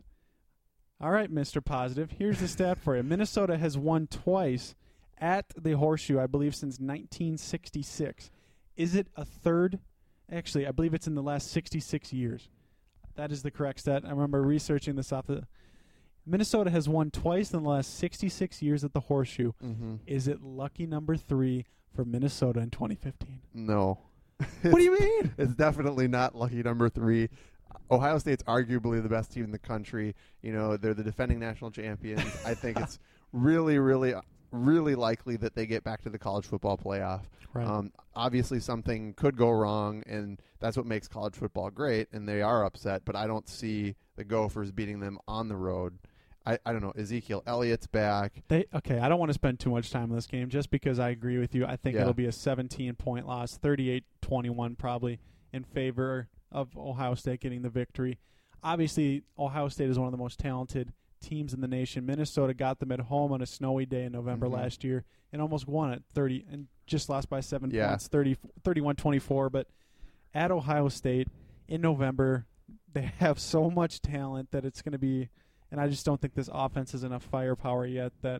Speaker 2: All right, Mister Positive, here's the stat for you. Minnesota has won twice at the Horseshoe, I believe, since nineteen sixty-six. Is it a third? Actually, I believe it's in the last sixty-six years. That is the correct stat. I remember researching this off the. Minnesota has won twice in the last sixty-six years at the Horseshoe.
Speaker 1: Mm-hmm.
Speaker 2: Is it lucky number three for Minnesota in twenty fifteen?
Speaker 1: No.
Speaker 2: What do you mean?
Speaker 1: It's definitely not lucky number three. Ohio State's arguably the best team in the country. You know, they're the defending national champions. I think it's really, really, really likely that they get back to the college football playoff.
Speaker 2: Right.
Speaker 1: Um, obviously, something could go wrong, and that's what makes college football great, and they are upset, but I don't see the Gophers beating them on the road. I, I don't know. Ezekiel Elliott's back.
Speaker 2: They okay. I don't want to spend too much time on this game just because I agree with you. I think
Speaker 1: Yeah.
Speaker 2: it'll be a seventeen-point loss, thirty-eight twenty-one probably in favor of Ohio State getting the victory. Obviously, Ohio State is one of the most talented teams in the nation. Minnesota got them at home on a snowy day in November
Speaker 1: Mhm.
Speaker 2: last year and almost won it thirty and just lost by seven
Speaker 1: Yeah.
Speaker 2: points, thirty, thirty-one twenty-four. But at Ohio State in November, they have so much talent that it's going to be. And I just don't think this offense has enough firepower yet that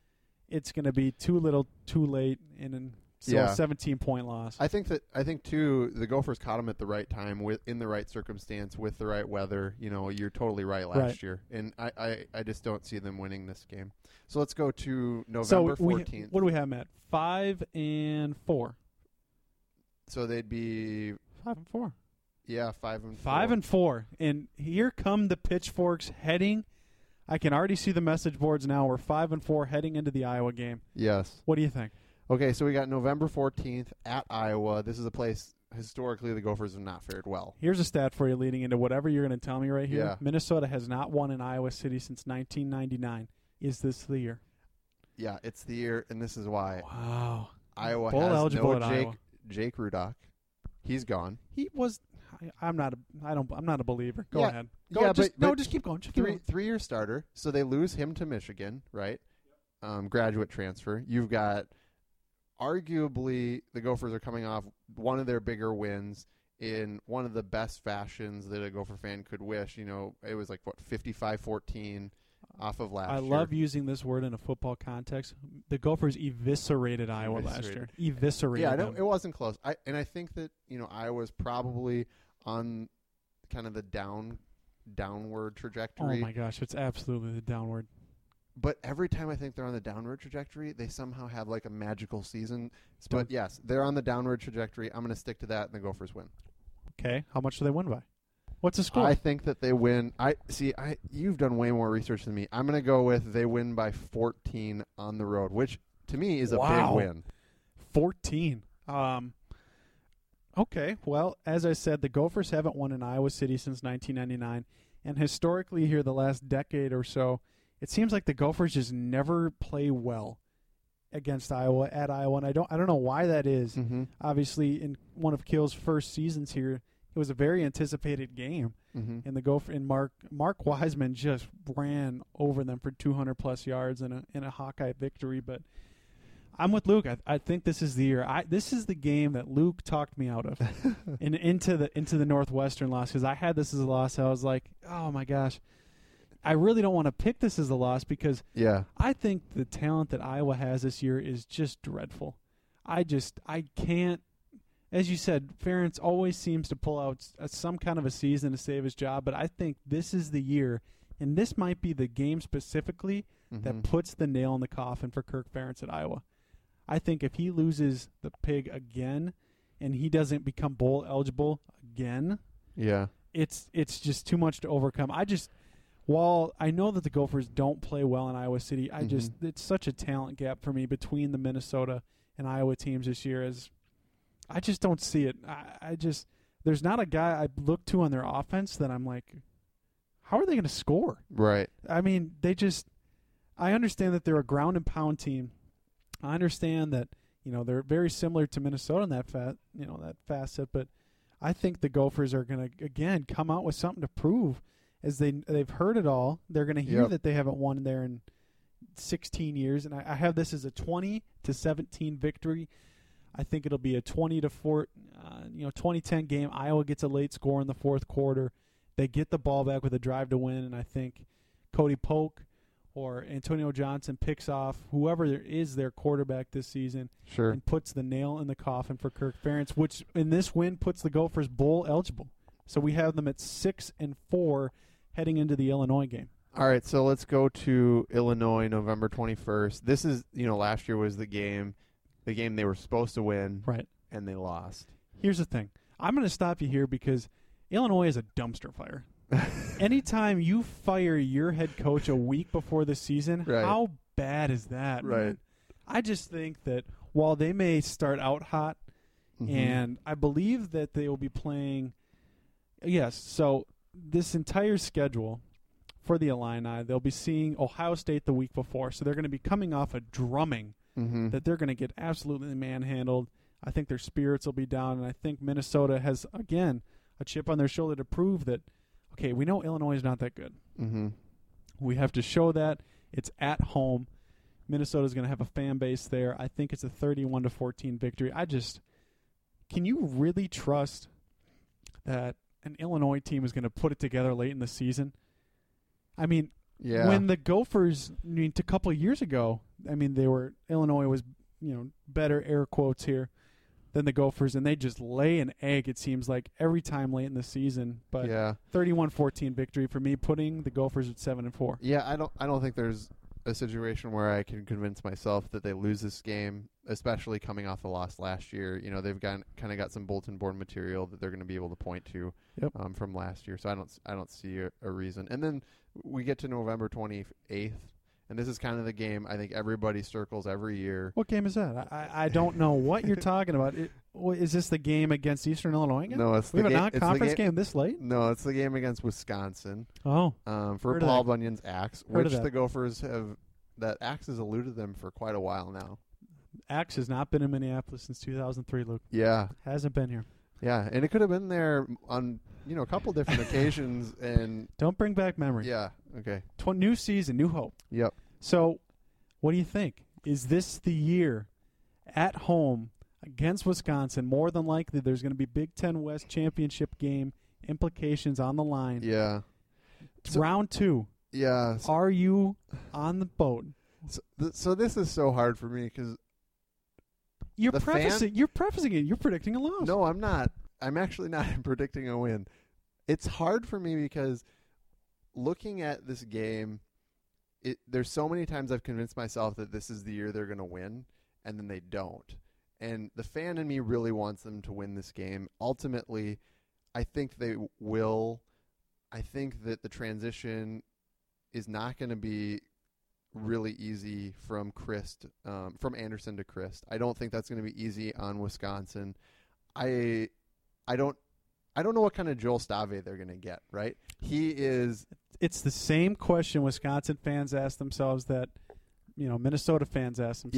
Speaker 2: it's going to be too little, too late, and then so
Speaker 1: Yeah.
Speaker 2: a seventeen-point loss.
Speaker 1: I think that I think too the Gophers caught them at the right time with in the right circumstance with the right weather. You know, you're totally right last
Speaker 2: Right.
Speaker 1: year, and I, I, I just don't see them winning this game. So let's go to
Speaker 2: so
Speaker 1: November
Speaker 2: we,
Speaker 1: fourteenth.
Speaker 2: what do we have, Matt? Five and four.
Speaker 1: So they'd be
Speaker 2: Five and four.
Speaker 1: yeah five and
Speaker 2: Five
Speaker 1: four.
Speaker 2: and four. And here come the pitchforks heading. I can already see the message boards now. We're five and four heading into the Iowa game.
Speaker 1: Yes.
Speaker 2: What do you think?
Speaker 1: Okay, so we got November fourteenth at Iowa. This is a place historically the Gophers have not fared well.
Speaker 2: Here's a stat for you leading into whatever you're going to tell me right here.
Speaker 1: Yeah.
Speaker 2: Minnesota has not won in Iowa City since nineteen ninety-nine. Is this the year?
Speaker 1: Yeah, it's the year, and this is why
Speaker 2: Wow.
Speaker 1: Iowa
Speaker 2: Bowl
Speaker 1: has
Speaker 2: eligible
Speaker 1: no
Speaker 2: at
Speaker 1: Jake
Speaker 2: Iowa.
Speaker 1: Jake Rudock. He's gone.
Speaker 2: He was. I, I'm not a. I don't. I'm not a believer. Go
Speaker 1: Yeah,
Speaker 2: ahead. Go.
Speaker 1: yeah,
Speaker 2: just,
Speaker 1: but-
Speaker 2: no,
Speaker 1: but
Speaker 2: just keep going. Just keep
Speaker 1: Three
Speaker 2: going.
Speaker 1: three year starter. So they lose him to Michigan, right? Um, graduate transfer. You've got arguably the Gophers are coming off one of their bigger wins in one of the best fashions that a Gopher fan could wish. You know, it was like what fifty-five fourteen off of last
Speaker 2: I
Speaker 1: year.
Speaker 2: love using this word in a football context. The Gophers eviscerated Iowa last year.
Speaker 1: Eviscerated.
Speaker 2: Eviscerated.
Speaker 1: Yeah, I
Speaker 2: them.
Speaker 1: know, it wasn't close. I and I think that you know Iowa's probably on kind of the down downward
Speaker 2: Oh
Speaker 1: trajectory.
Speaker 2: my gosh, it's absolutely the downward.
Speaker 1: But every time I think they're on the downward trajectory, they somehow have like a magical season. But yes, they're on the downward trajectory. I'm going to stick to that, and the Gophers win.
Speaker 2: Okay, how much do they win by? What's the score?
Speaker 1: I think that they win. I see. I you've done way more research than me. I'm going to go with they win by fourteen on the road, which to me is a
Speaker 2: Wow.
Speaker 1: big win.
Speaker 2: fourteen. Um. Okay, well, as I said, the Gophers haven't won in Iowa City since nineteen ninety-nine, and historically here the last decade or so, it seems like the Gophers just never play well against Iowa at Iowa, and I don't I don't know why that is.
Speaker 1: Mm-hmm.
Speaker 2: Obviously, in one of Kill's first seasons here, it was a very anticipated game.
Speaker 1: Mm-hmm.
Speaker 2: And the Gopher and Mark Mark Wiseman just ran over them for two hundred plus yards in a in a Hawkeye victory. But I'm with Luke. I, I think this is the year. I this is the game that Luke talked me out of, and into the into the Northwestern loss, because I had this as a loss. I was like, oh my gosh, I really don't want to pick this as a loss because
Speaker 1: Yeah.
Speaker 2: I think the talent that Iowa has this year is just dreadful. I just I can't. As you said, Ferentz always seems to pull out s- some kind of a season to save his job, but I think this is the year, and this might be the game specifically
Speaker 1: Mm-hmm.
Speaker 2: that puts the nail in the coffin for Kirk Ferentz at Iowa. I think if he loses the pig again and he doesn't become bowl eligible again,
Speaker 1: Yeah.
Speaker 2: it's it's just too much to overcome. I just, while I know that the Gophers don't play well in Iowa City, I
Speaker 1: Mhm.
Speaker 2: just it's such a talent gap for me between the Minnesota and Iowa teams this year. As I just don't see it. I, I just there's not a guy I look to on their offense that I'm like, how are they going to score?
Speaker 1: Right.
Speaker 2: I mean, they just. I understand that they're a ground and pound team. I understand that you know they're very similar to Minnesota in that fa- you know that facet, but I think the Gophers are going to again come out with something to prove, as they they've heard it all. They're going to hear
Speaker 1: Yep.
Speaker 2: that they haven't won there in sixteen years, and I, I have this as a twenty to seventeen victory. I think it'll be a twenty to four, uh, you know, twenty ten game. Iowa gets a late score in the fourth quarter. They get the ball back with a drive to win, and I think Cody Polk or Antonio Johnson picks off whoever there is their quarterback this season
Speaker 1: Sure.
Speaker 2: and puts the nail in the coffin for Kirk Ferentz, which in this win puts the Gophers bowl eligible. So we have them at six and four heading into the Illinois game.
Speaker 1: All right, so let's go to Illinois, November twenty-first. This is, you know, last year was the game, the game they were supposed to win,
Speaker 2: Right.
Speaker 1: and they lost.
Speaker 2: Here's the thing. I'm going to stop you here because Illinois is a dumpster fire. Anytime you fire your head coach a week before the season,
Speaker 1: Right.
Speaker 2: how bad is that?
Speaker 1: Right.
Speaker 2: Man? I just think that while they may start out hot,
Speaker 1: Mhm.
Speaker 2: and I believe that they will be playing, yes, so this entire schedule for the Illini, they'll be seeing Ohio State the week before, so they're going to be coming off a drumming
Speaker 1: Mhm.
Speaker 2: that they're going to get absolutely manhandled. I think their spirits will be down, and I think Minnesota has, again, a chip on their shoulder to prove that, okay, we know Illinois is not that good.
Speaker 1: Mhm.
Speaker 2: We have to show that. It's at home. Minnesota's going to have a fan base there. I think it's a thirty-one to fourteen victory. I just, can you really trust that an Illinois team is going to put it together late in the season? I mean,
Speaker 1: Yeah.
Speaker 2: when the Gophers, I mean, a couple of years ago, I mean, they were, Illinois was, you know, better, air quotes here, than the Gophers, and they just lay an egg, it seems like, every time late in the season. But
Speaker 1: yeah.
Speaker 2: thirty-one fourteen victory for me, putting the Gophers at seven and four.
Speaker 1: Yeah, I don't I don't think there's a situation where I can convince myself that they lose this game, especially coming off the loss last year. You know, they've got kind of got some bulletin board material that they're going to be able to point to
Speaker 2: Yep.
Speaker 1: um, from last year. So I don't I don't see a, a reason. And then we get to November twenty-eighth, and this is kind of the game I think everybody circles every year.
Speaker 2: What game is that? I, I, I don't know what you're talking about. It, wha- is this the game against Eastern Illinois again?
Speaker 1: No, it's
Speaker 2: we
Speaker 1: the
Speaker 2: have a
Speaker 1: game. it's the
Speaker 2: non-conference
Speaker 1: game.
Speaker 2: game this late?
Speaker 1: No, it's the game against Wisconsin
Speaker 2: Oh,
Speaker 1: um, for
Speaker 2: Heard of
Speaker 1: Paul
Speaker 2: that.
Speaker 1: Bunyan's Axe,
Speaker 2: Heard of
Speaker 1: which
Speaker 2: that.
Speaker 1: the Gophers have. That Axe has eluded them for quite a while now.
Speaker 2: Axe has not been in Minneapolis since two thousand three, Luke.
Speaker 1: Yeah,
Speaker 2: Hasn't been here.
Speaker 1: yeah, and it could have been there on you know a couple different occasions, and
Speaker 2: Don't bring back memory.
Speaker 1: yeah, okay,
Speaker 2: Tw- new season, new hope.
Speaker 1: yep,
Speaker 2: So, what do you think? Is this the year at home against Wisconsin? More than likely, there's going to be Big Ten West championship game implications on the line.
Speaker 1: yeah,
Speaker 2: It's
Speaker 1: So-
Speaker 2: round two.
Speaker 1: yeah. So,
Speaker 2: Are you on the boat?
Speaker 1: so, th- so this is so hard for me because
Speaker 2: You're
Speaker 1: The fan-
Speaker 2: prefacing. You're prefacing it. You're predicting a loss.
Speaker 1: no, I'm not. I'm actually not predicting a win. It's hard for me because looking at this game, it there's so many times I've convinced myself that this is the year they're going to win, and then they don't. And the fan in me really wants them to win this game. Ultimately, I think they will. I think that the transition is not going to be really easy from Christ, um, from Anderson to Christ. I don't think that's going to be easy on Wisconsin. I, I don't, I don't know what kind of Joel Stave they're going to get. Right? He is.
Speaker 2: It's the same question Wisconsin fans ask themselves that, you know, Minnesota fans ask themselves.
Speaker 1: Yeah.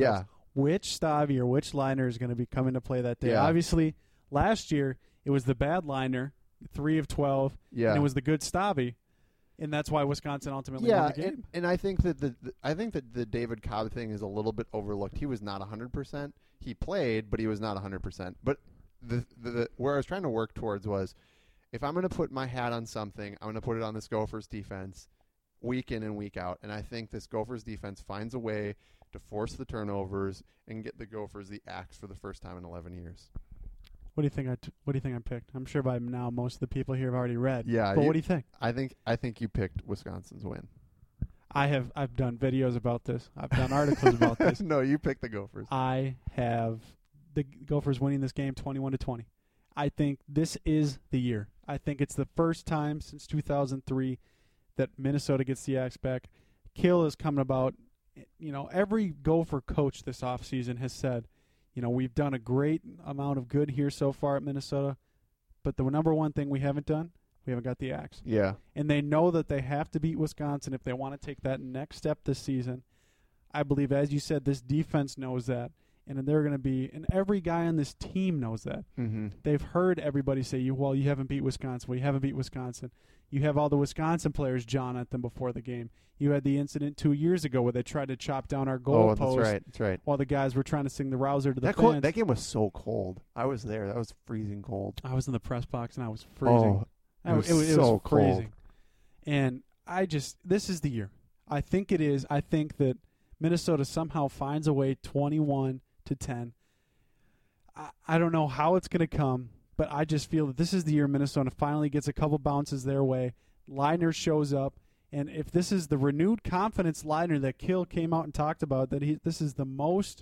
Speaker 2: which Stavi or which liner is going to be coming to play that day.
Speaker 1: Yeah.
Speaker 2: Obviously, last year it was the bad liner, three of twelve,
Speaker 1: Yeah.
Speaker 2: and it was the good Stavi, and that's why Wisconsin ultimately
Speaker 1: Yeah,
Speaker 2: won the game.
Speaker 1: and, and I think that the, the I think that the David Cobb thing is a little bit overlooked. He was not one hundred percent. He played, but he was not one hundred percent. But the, the, the where I was trying to work towards was, if I'm going to put my hat on something, I'm going to put it on this Gophers defense week in and week out. And I think this Gophers defense finds a way to force the turnovers and get the Gophers the axe for the first time in eleven years.
Speaker 2: What do you think? I t- what do you think I picked? I'm sure by now most of the people here have already read.
Speaker 1: Yeah,
Speaker 2: but
Speaker 1: you-
Speaker 2: what do you think?
Speaker 1: I think I think you picked Wisconsin's win.
Speaker 2: I have I've done videos about this. I've done articles about this.
Speaker 1: No, you picked the Gophers.
Speaker 2: I have the Gophers winning this game twenty-one to twenty. I think this is the year. I think it's the first time since two thousand three that Minnesota gets the axe back. Kill is coming about. You know, every Gopher coach this offseason has said, you know, we've done a great amount of good here so far at Minnesota, but the number one thing we haven't done, we haven't got the axe.
Speaker 1: Yeah.
Speaker 2: And they know that they have to beat Wisconsin if they want to take that next step this season. I believe, as you said, this defense knows that. And they're going to be – and every guy on this team knows that.
Speaker 1: Mm-hmm.
Speaker 2: They've heard everybody say, "You well, you haven't beat Wisconsin. Well, you haven't beat Wisconsin." You have all the Wisconsin players John at them before the game. You had the incident two years ago where they tried to chop down our goal
Speaker 1: Oh,
Speaker 2: post
Speaker 1: that's right. That's right.
Speaker 2: while the guys were trying to sing the rouser to the
Speaker 1: That,
Speaker 2: fans.
Speaker 1: cold, that game was so cold. I was there. That was freezing cold.
Speaker 2: I was in the press box and I was freezing.
Speaker 1: Oh,
Speaker 2: I-
Speaker 1: it was
Speaker 2: it, was- it
Speaker 1: so
Speaker 2: was
Speaker 1: cold.
Speaker 2: freezing. And I just – this is the year. I think it is. I think that Minnesota somehow finds a way twenty-one to ten. I, I don't know how it's going to come, but I just feel that this is the year Minnesota finally gets a couple bounces their way. Liner shows up. And if this is the renewed confidence Liner that Kill came out and talked about, that he this is the most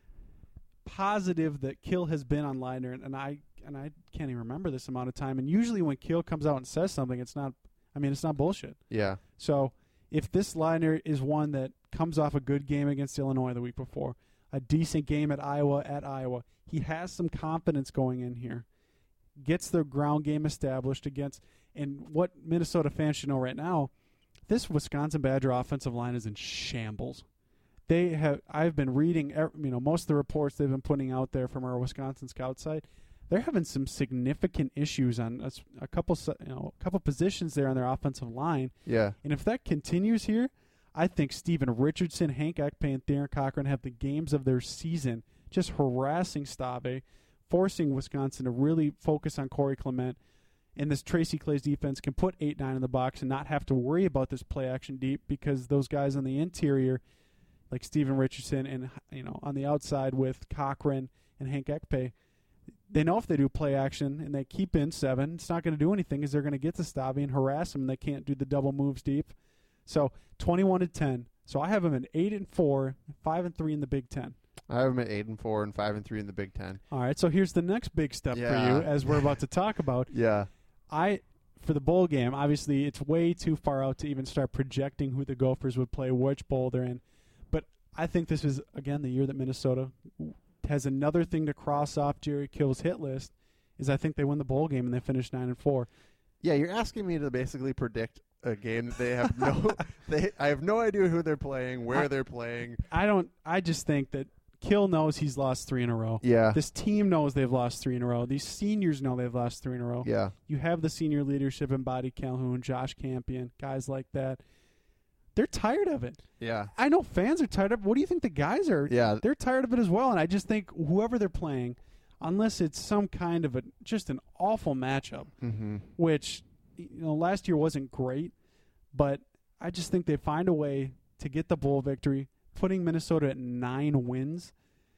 Speaker 2: positive that Kill has been on Liner, and, and I and I can't even remember this amount of time. And usually when Kill comes out and says something, it's not I mean it's not bullshit.
Speaker 1: Yeah.
Speaker 2: So if this Liner is one that comes off a good game against Illinois the week before, a decent game at Iowa at Iowa, he has some confidence going in here, gets the ground game established against, and what Minnesota fans should know right now, this Wisconsin Badger offensive line is in shambles. They have. I've been reading, you know, most of the reports they've been putting out there from our Wisconsin scout site. They're having some significant issues on a, a couple, you know, a couple positions there on their offensive line.
Speaker 1: Yeah.
Speaker 2: And if that continues here, I think Steven Richardson, Hank Ekpe, and Darren Cochran have the games of their season, just harassing Stave, forcing Wisconsin to really focus on Corey Clement. And this Tracy Claeys defense can put eight nine in the box and not have to worry about this play action deep because those guys on the interior, like Steven Richardson, and you know on the outside with Cochran and Hank Ekpe, they know if they do play action and they keep in seven, it's not going to do anything because they're going to get to Stave and harass them. And they can't do the double moves deep. So twenty-one to ten. So I have them at eight and four, five and three in the Big Ten.
Speaker 1: I have them at eight and four and five and three in the Big Ten.
Speaker 2: All right. So here's the next big step
Speaker 1: Yeah.
Speaker 2: for you, as we're about to talk about.
Speaker 1: Yeah.
Speaker 2: I for the bowl game, obviously it's way too far out to even start projecting who the Gophers would play, which bowl they're in. But I think this is, again, the year that Minnesota has another thing to cross off Jerry Kill's hit list, is I think they win the bowl game and they finish nine and four.
Speaker 1: Yeah, you're asking me to basically predict a game that they have no they I have no idea who they're playing, where
Speaker 2: I-
Speaker 1: they're playing.
Speaker 2: I don't I just think that Kill knows he's lost three in a row.
Speaker 1: Yeah.
Speaker 2: This team knows they've lost three in a row. These seniors know they've lost three in a row.
Speaker 1: Yeah.
Speaker 2: You have the senior leadership in Buddy Calhoun, Josh Campion, guys like that. They're tired of it.
Speaker 1: Yeah.
Speaker 2: I know fans are tired of it. What do you think the guys are?
Speaker 1: Yeah.
Speaker 2: They're tired of it as well. And I just think whoever they're playing, unless it's some kind of a just an awful matchup,
Speaker 1: Mm-hmm.
Speaker 2: which you know last year wasn't great, but I just think they find a way to get the bowl victory, putting Minnesota at nine wins.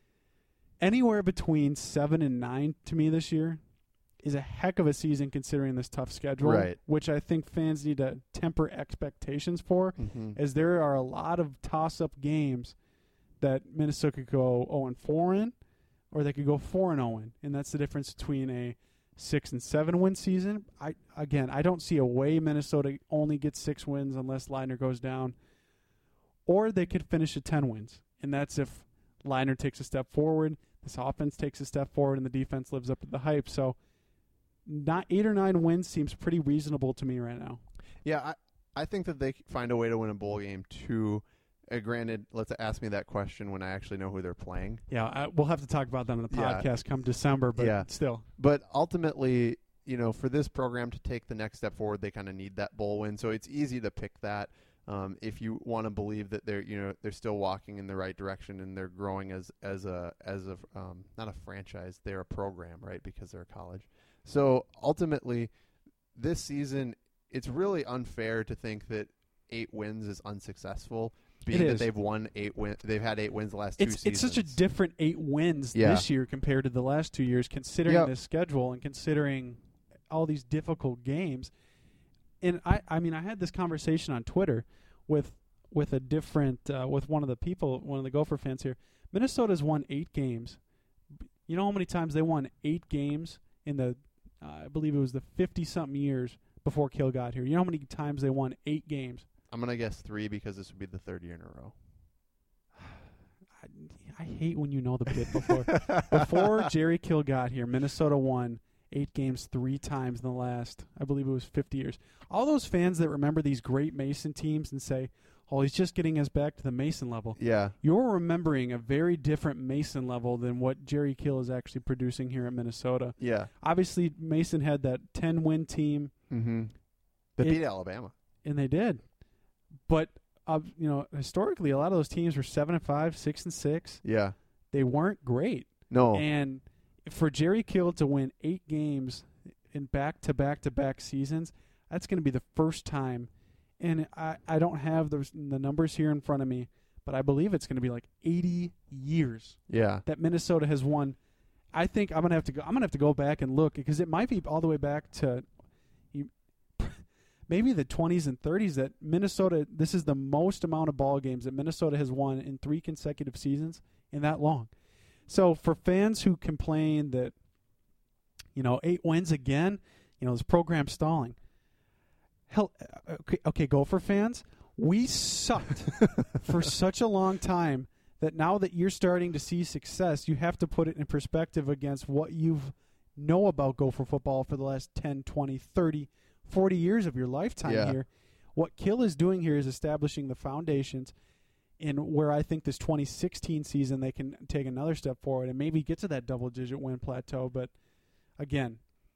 Speaker 2: Anywhere between seven and nine to me this year is a heck of a season considering this tough schedule,
Speaker 1: Right.
Speaker 2: which I think fans need to temper expectations for,
Speaker 1: Mm-hmm.
Speaker 2: as there are a lot of toss-up games that Minnesota could go oh and four in, or they could go four and oh in, and that's the difference between a six and seven win season. I again, I don't see a way Minnesota only gets six wins unless Liner goes down, or they could finish at ten wins, and that's if Liner takes a step forward, this offense takes a step forward, and the defense lives up to the hype. So, not eight or nine wins seems pretty reasonable to me right now.
Speaker 1: Yeah, I, I think that they find a way to win a bowl game too. uh, granted, let's ask me that question when I actually know who they're playing.
Speaker 2: Yeah, I, we'll have to talk about them in the
Speaker 1: Yeah.
Speaker 2: podcast come December, but
Speaker 1: Yeah.
Speaker 2: still.
Speaker 1: But ultimately, you know, for this program to take the next step forward, they kind of need that bowl win. So it's easy to pick that um, if you want to believe that they're, you know, they're still walking in the right direction and they're growing as as a as a um, not a franchise, they're a program, right? Because they're a college. So ultimately, this season, it's really unfair to think that eight wins is unsuccessful. Being
Speaker 2: It
Speaker 1: that
Speaker 2: is.
Speaker 1: they've won eight win, they've had eight wins the last
Speaker 2: It's
Speaker 1: two
Speaker 2: it's
Speaker 1: seasons.
Speaker 2: such a different eight wins
Speaker 1: Yeah.
Speaker 2: this year compared to the last two years, considering
Speaker 1: Yep.
Speaker 2: the schedule and considering all these difficult games. And I, I mean, I had this conversation on Twitter with with a different uh, with one of the people, one of the Gopher fans here. Minnesota's won eight games. You know how many times they won eight games in the, uh, I believe it was the fifty something years before Kill got here. You know how many times they won eight games?
Speaker 1: I'm gonna guess three because this would be the third year in a row.
Speaker 2: I, I hate when you know the bit before. Before Jerry Kill got here, Minnesota won eight games three times in the last, I believe it was fifty years. All those fans that remember these great Mason teams and say, oh, he's just getting us back to the Mason level.
Speaker 1: Yeah.
Speaker 2: You're remembering a very different Mason level than what Jerry Kill is actually producing here at Minnesota.
Speaker 1: Yeah.
Speaker 2: Obviously, Mason had that ten-win team,
Speaker 1: Mm-hmm. They
Speaker 2: It-
Speaker 1: beat Alabama.
Speaker 2: and they did. But, uh, you know, historically, a lot of those teams were seven and five, six and six.
Speaker 1: Yeah.
Speaker 2: They weren't great.
Speaker 1: No.
Speaker 2: And for Jerry Kill to win eight games in back-to-back-to-back seasons, that's going to be the first time. And I, I don't have the, the numbers here in front of me, but I believe it's going to be like eighty years
Speaker 1: yeah.
Speaker 2: that Minnesota has won. I think I'm going to have to go. I'm going to have to go back and look because it might be all the way back to you, maybe the twenties and thirties that Minnesota. This is the most amount of ball games that Minnesota has won in three consecutive seasons in that long. So for fans who complain that, you know, eight wins again, you know, this program stalling. Hell, okay, okay, Gopher fans, we sucked for such a long time that now that you're starting to see success, you have to put it in perspective against what you've know about Gopher football for the last ten, twenty, thirty, forty years of your lifetime
Speaker 1: Yeah.
Speaker 2: here. What Kill is doing here is establishing the foundations in where I think this twenty sixteen season they can take another step forward and maybe get to that double-digit win plateau. But, again,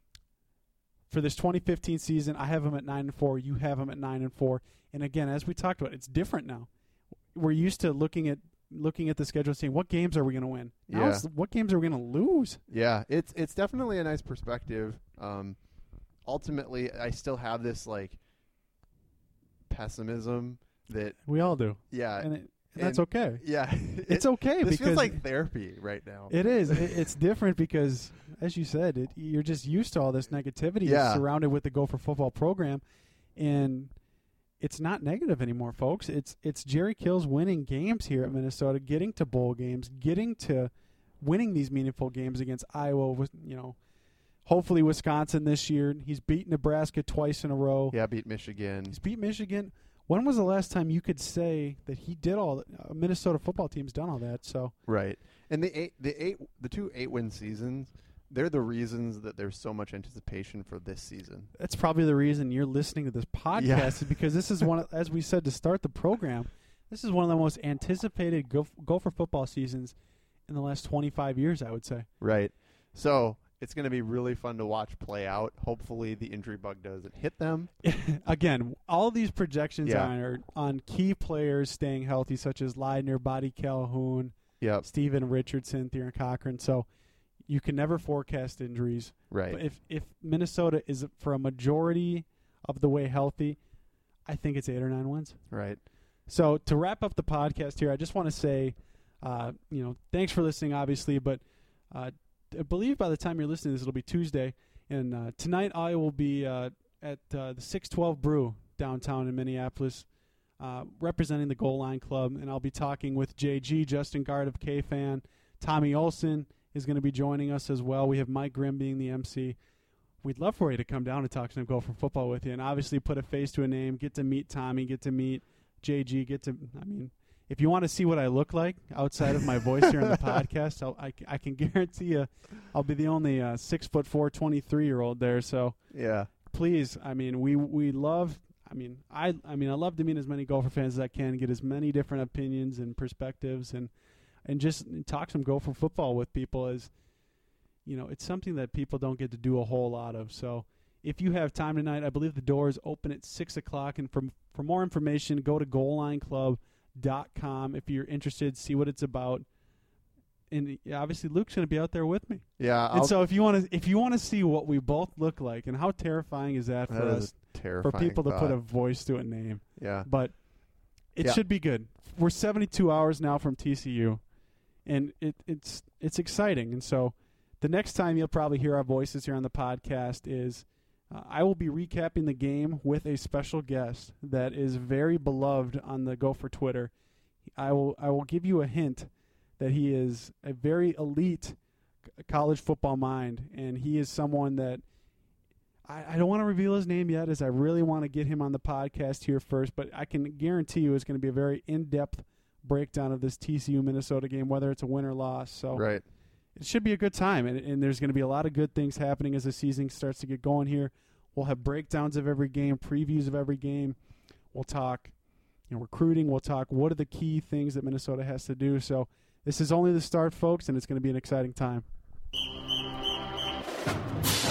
Speaker 2: for this twenty fifteen season, I have them at nine and four. You have them at nine and four. And, again, as we talked about, it's different now. We're used to looking at looking at the schedule and saying, what games are we going to win? Now
Speaker 1: Yeah.
Speaker 2: it's what games are we going to lose?
Speaker 1: Yeah. It's it's definitely a nice perspective. Um, ultimately, I still have this like pessimism that
Speaker 2: We all do.
Speaker 1: yeah
Speaker 2: And, it, and that's
Speaker 1: and-
Speaker 2: okay.
Speaker 1: yeah
Speaker 2: It's
Speaker 1: it,
Speaker 2: okay
Speaker 1: This
Speaker 2: because
Speaker 1: feels like therapy right now.
Speaker 2: it is. It, it's different because, as you said, it, you're just used to all this negativity
Speaker 1: Yeah.
Speaker 2: surrounded with the Gopher football program, and it's not negative anymore, folks. It's it's Jerry Kill's winning games here at Minnesota, getting to bowl games, getting to winning these meaningful games against Iowa. With you know, hopefully Wisconsin this year. He's beat Nebraska twice in a row.
Speaker 1: Yeah, beat Michigan.
Speaker 2: He's beat Michigan. When was the last time you could say that he did all? Uh, Minnesota football team's done all that. So
Speaker 1: Right. And the eight, the eight, the two eight-win seasons, they're the reasons that there's so much anticipation for this season.
Speaker 2: that's probably the reason you're listening to this podcast
Speaker 1: Yeah.
Speaker 2: is because this is one, of, as we said to start the program, this is one of the most anticipated Go- Gopher football seasons in the last twenty-five years, I would say.
Speaker 1: Right. So it's going to be really fun to watch play out. Hopefully the injury bug doesn't hit them.
Speaker 2: Again, all these projections
Speaker 1: Yeah.
Speaker 2: on are on key players staying healthy, such as Leidner, Buddy Calhoun,
Speaker 1: Yep.
Speaker 2: Steven Richardson, Theron Cochran. So you can never forecast injuries.
Speaker 1: Right.
Speaker 2: But if if Minnesota is for a majority of the way healthy, I think it's eight or nine wins.
Speaker 1: Right.
Speaker 2: So to wrap up the podcast here, I just want to say, uh, you know, thanks for listening, obviously, but uh, I believe by the time you're listening to this, it'll be Tuesday, and uh, tonight I will be uh, at uh, the six twelve Brew downtown in Minneapolis, uh, representing the Goal Line Club, and I'll be talking with J G, Justin Gard of K-Fan. Tommy Olson is going to be joining us as well. We have Mike Grimm being the M C. We'd love for you to come down and talk some Gopher football with you, and obviously put a face to a name, get to meet Tommy, get to meet J G, get to, I mean, if you want to see what I look like outside of my voice here on the podcast, I'll, I, I can guarantee you I'll be the only uh, six foot four, twenty-three year old there. So
Speaker 1: Yeah.
Speaker 2: please, I mean, we we love. I mean, I I mean, I love to meet as many Gopher fans as I can, get as many different opinions and perspectives, and and just talk some Gopher football with people. As you know, it's something that people don't get to do a whole lot of. So if you have time tonight, I believe the doors open at six o'clock. And for for more information, go to goal line club dot com if you're interested. See what it's about. And obviously, Luke's going to be out there with me.
Speaker 1: Yeah,
Speaker 2: and
Speaker 1: I'll,
Speaker 2: so if you want to, if you want to see what we both look like, and how terrifying is that for
Speaker 1: that
Speaker 2: us,
Speaker 1: is a terrifying
Speaker 2: for people
Speaker 1: thought.
Speaker 2: to put a voice to a name.
Speaker 1: Yeah,
Speaker 2: But it
Speaker 1: Yeah.
Speaker 2: should be good. We're seventy-two hours now from T C U, and it, it's it's exciting. And so the next time you'll probably hear our voices here on the podcast is uh, I will be recapping the game with a special guest that is very beloved on the Gopher Twitter. I will I will give you a hint that he is a very elite c- college football mind, and he is someone that I, I don't want to reveal his name yet, as I really want to get him on the podcast here first, but I can guarantee you it's going to be a very in-depth breakdown of this T C U-Minnesota game, whether it's a win or loss. So
Speaker 1: right.
Speaker 2: it should be a good time, and, and there's going to be a lot of good things happening as the season starts to get going here. We'll have breakdowns of every game, previews of every game. We'll talk you know, recruiting. We'll talk what are the key things that Minnesota has to do. So this is only the start, folks, and it's going to be an exciting time.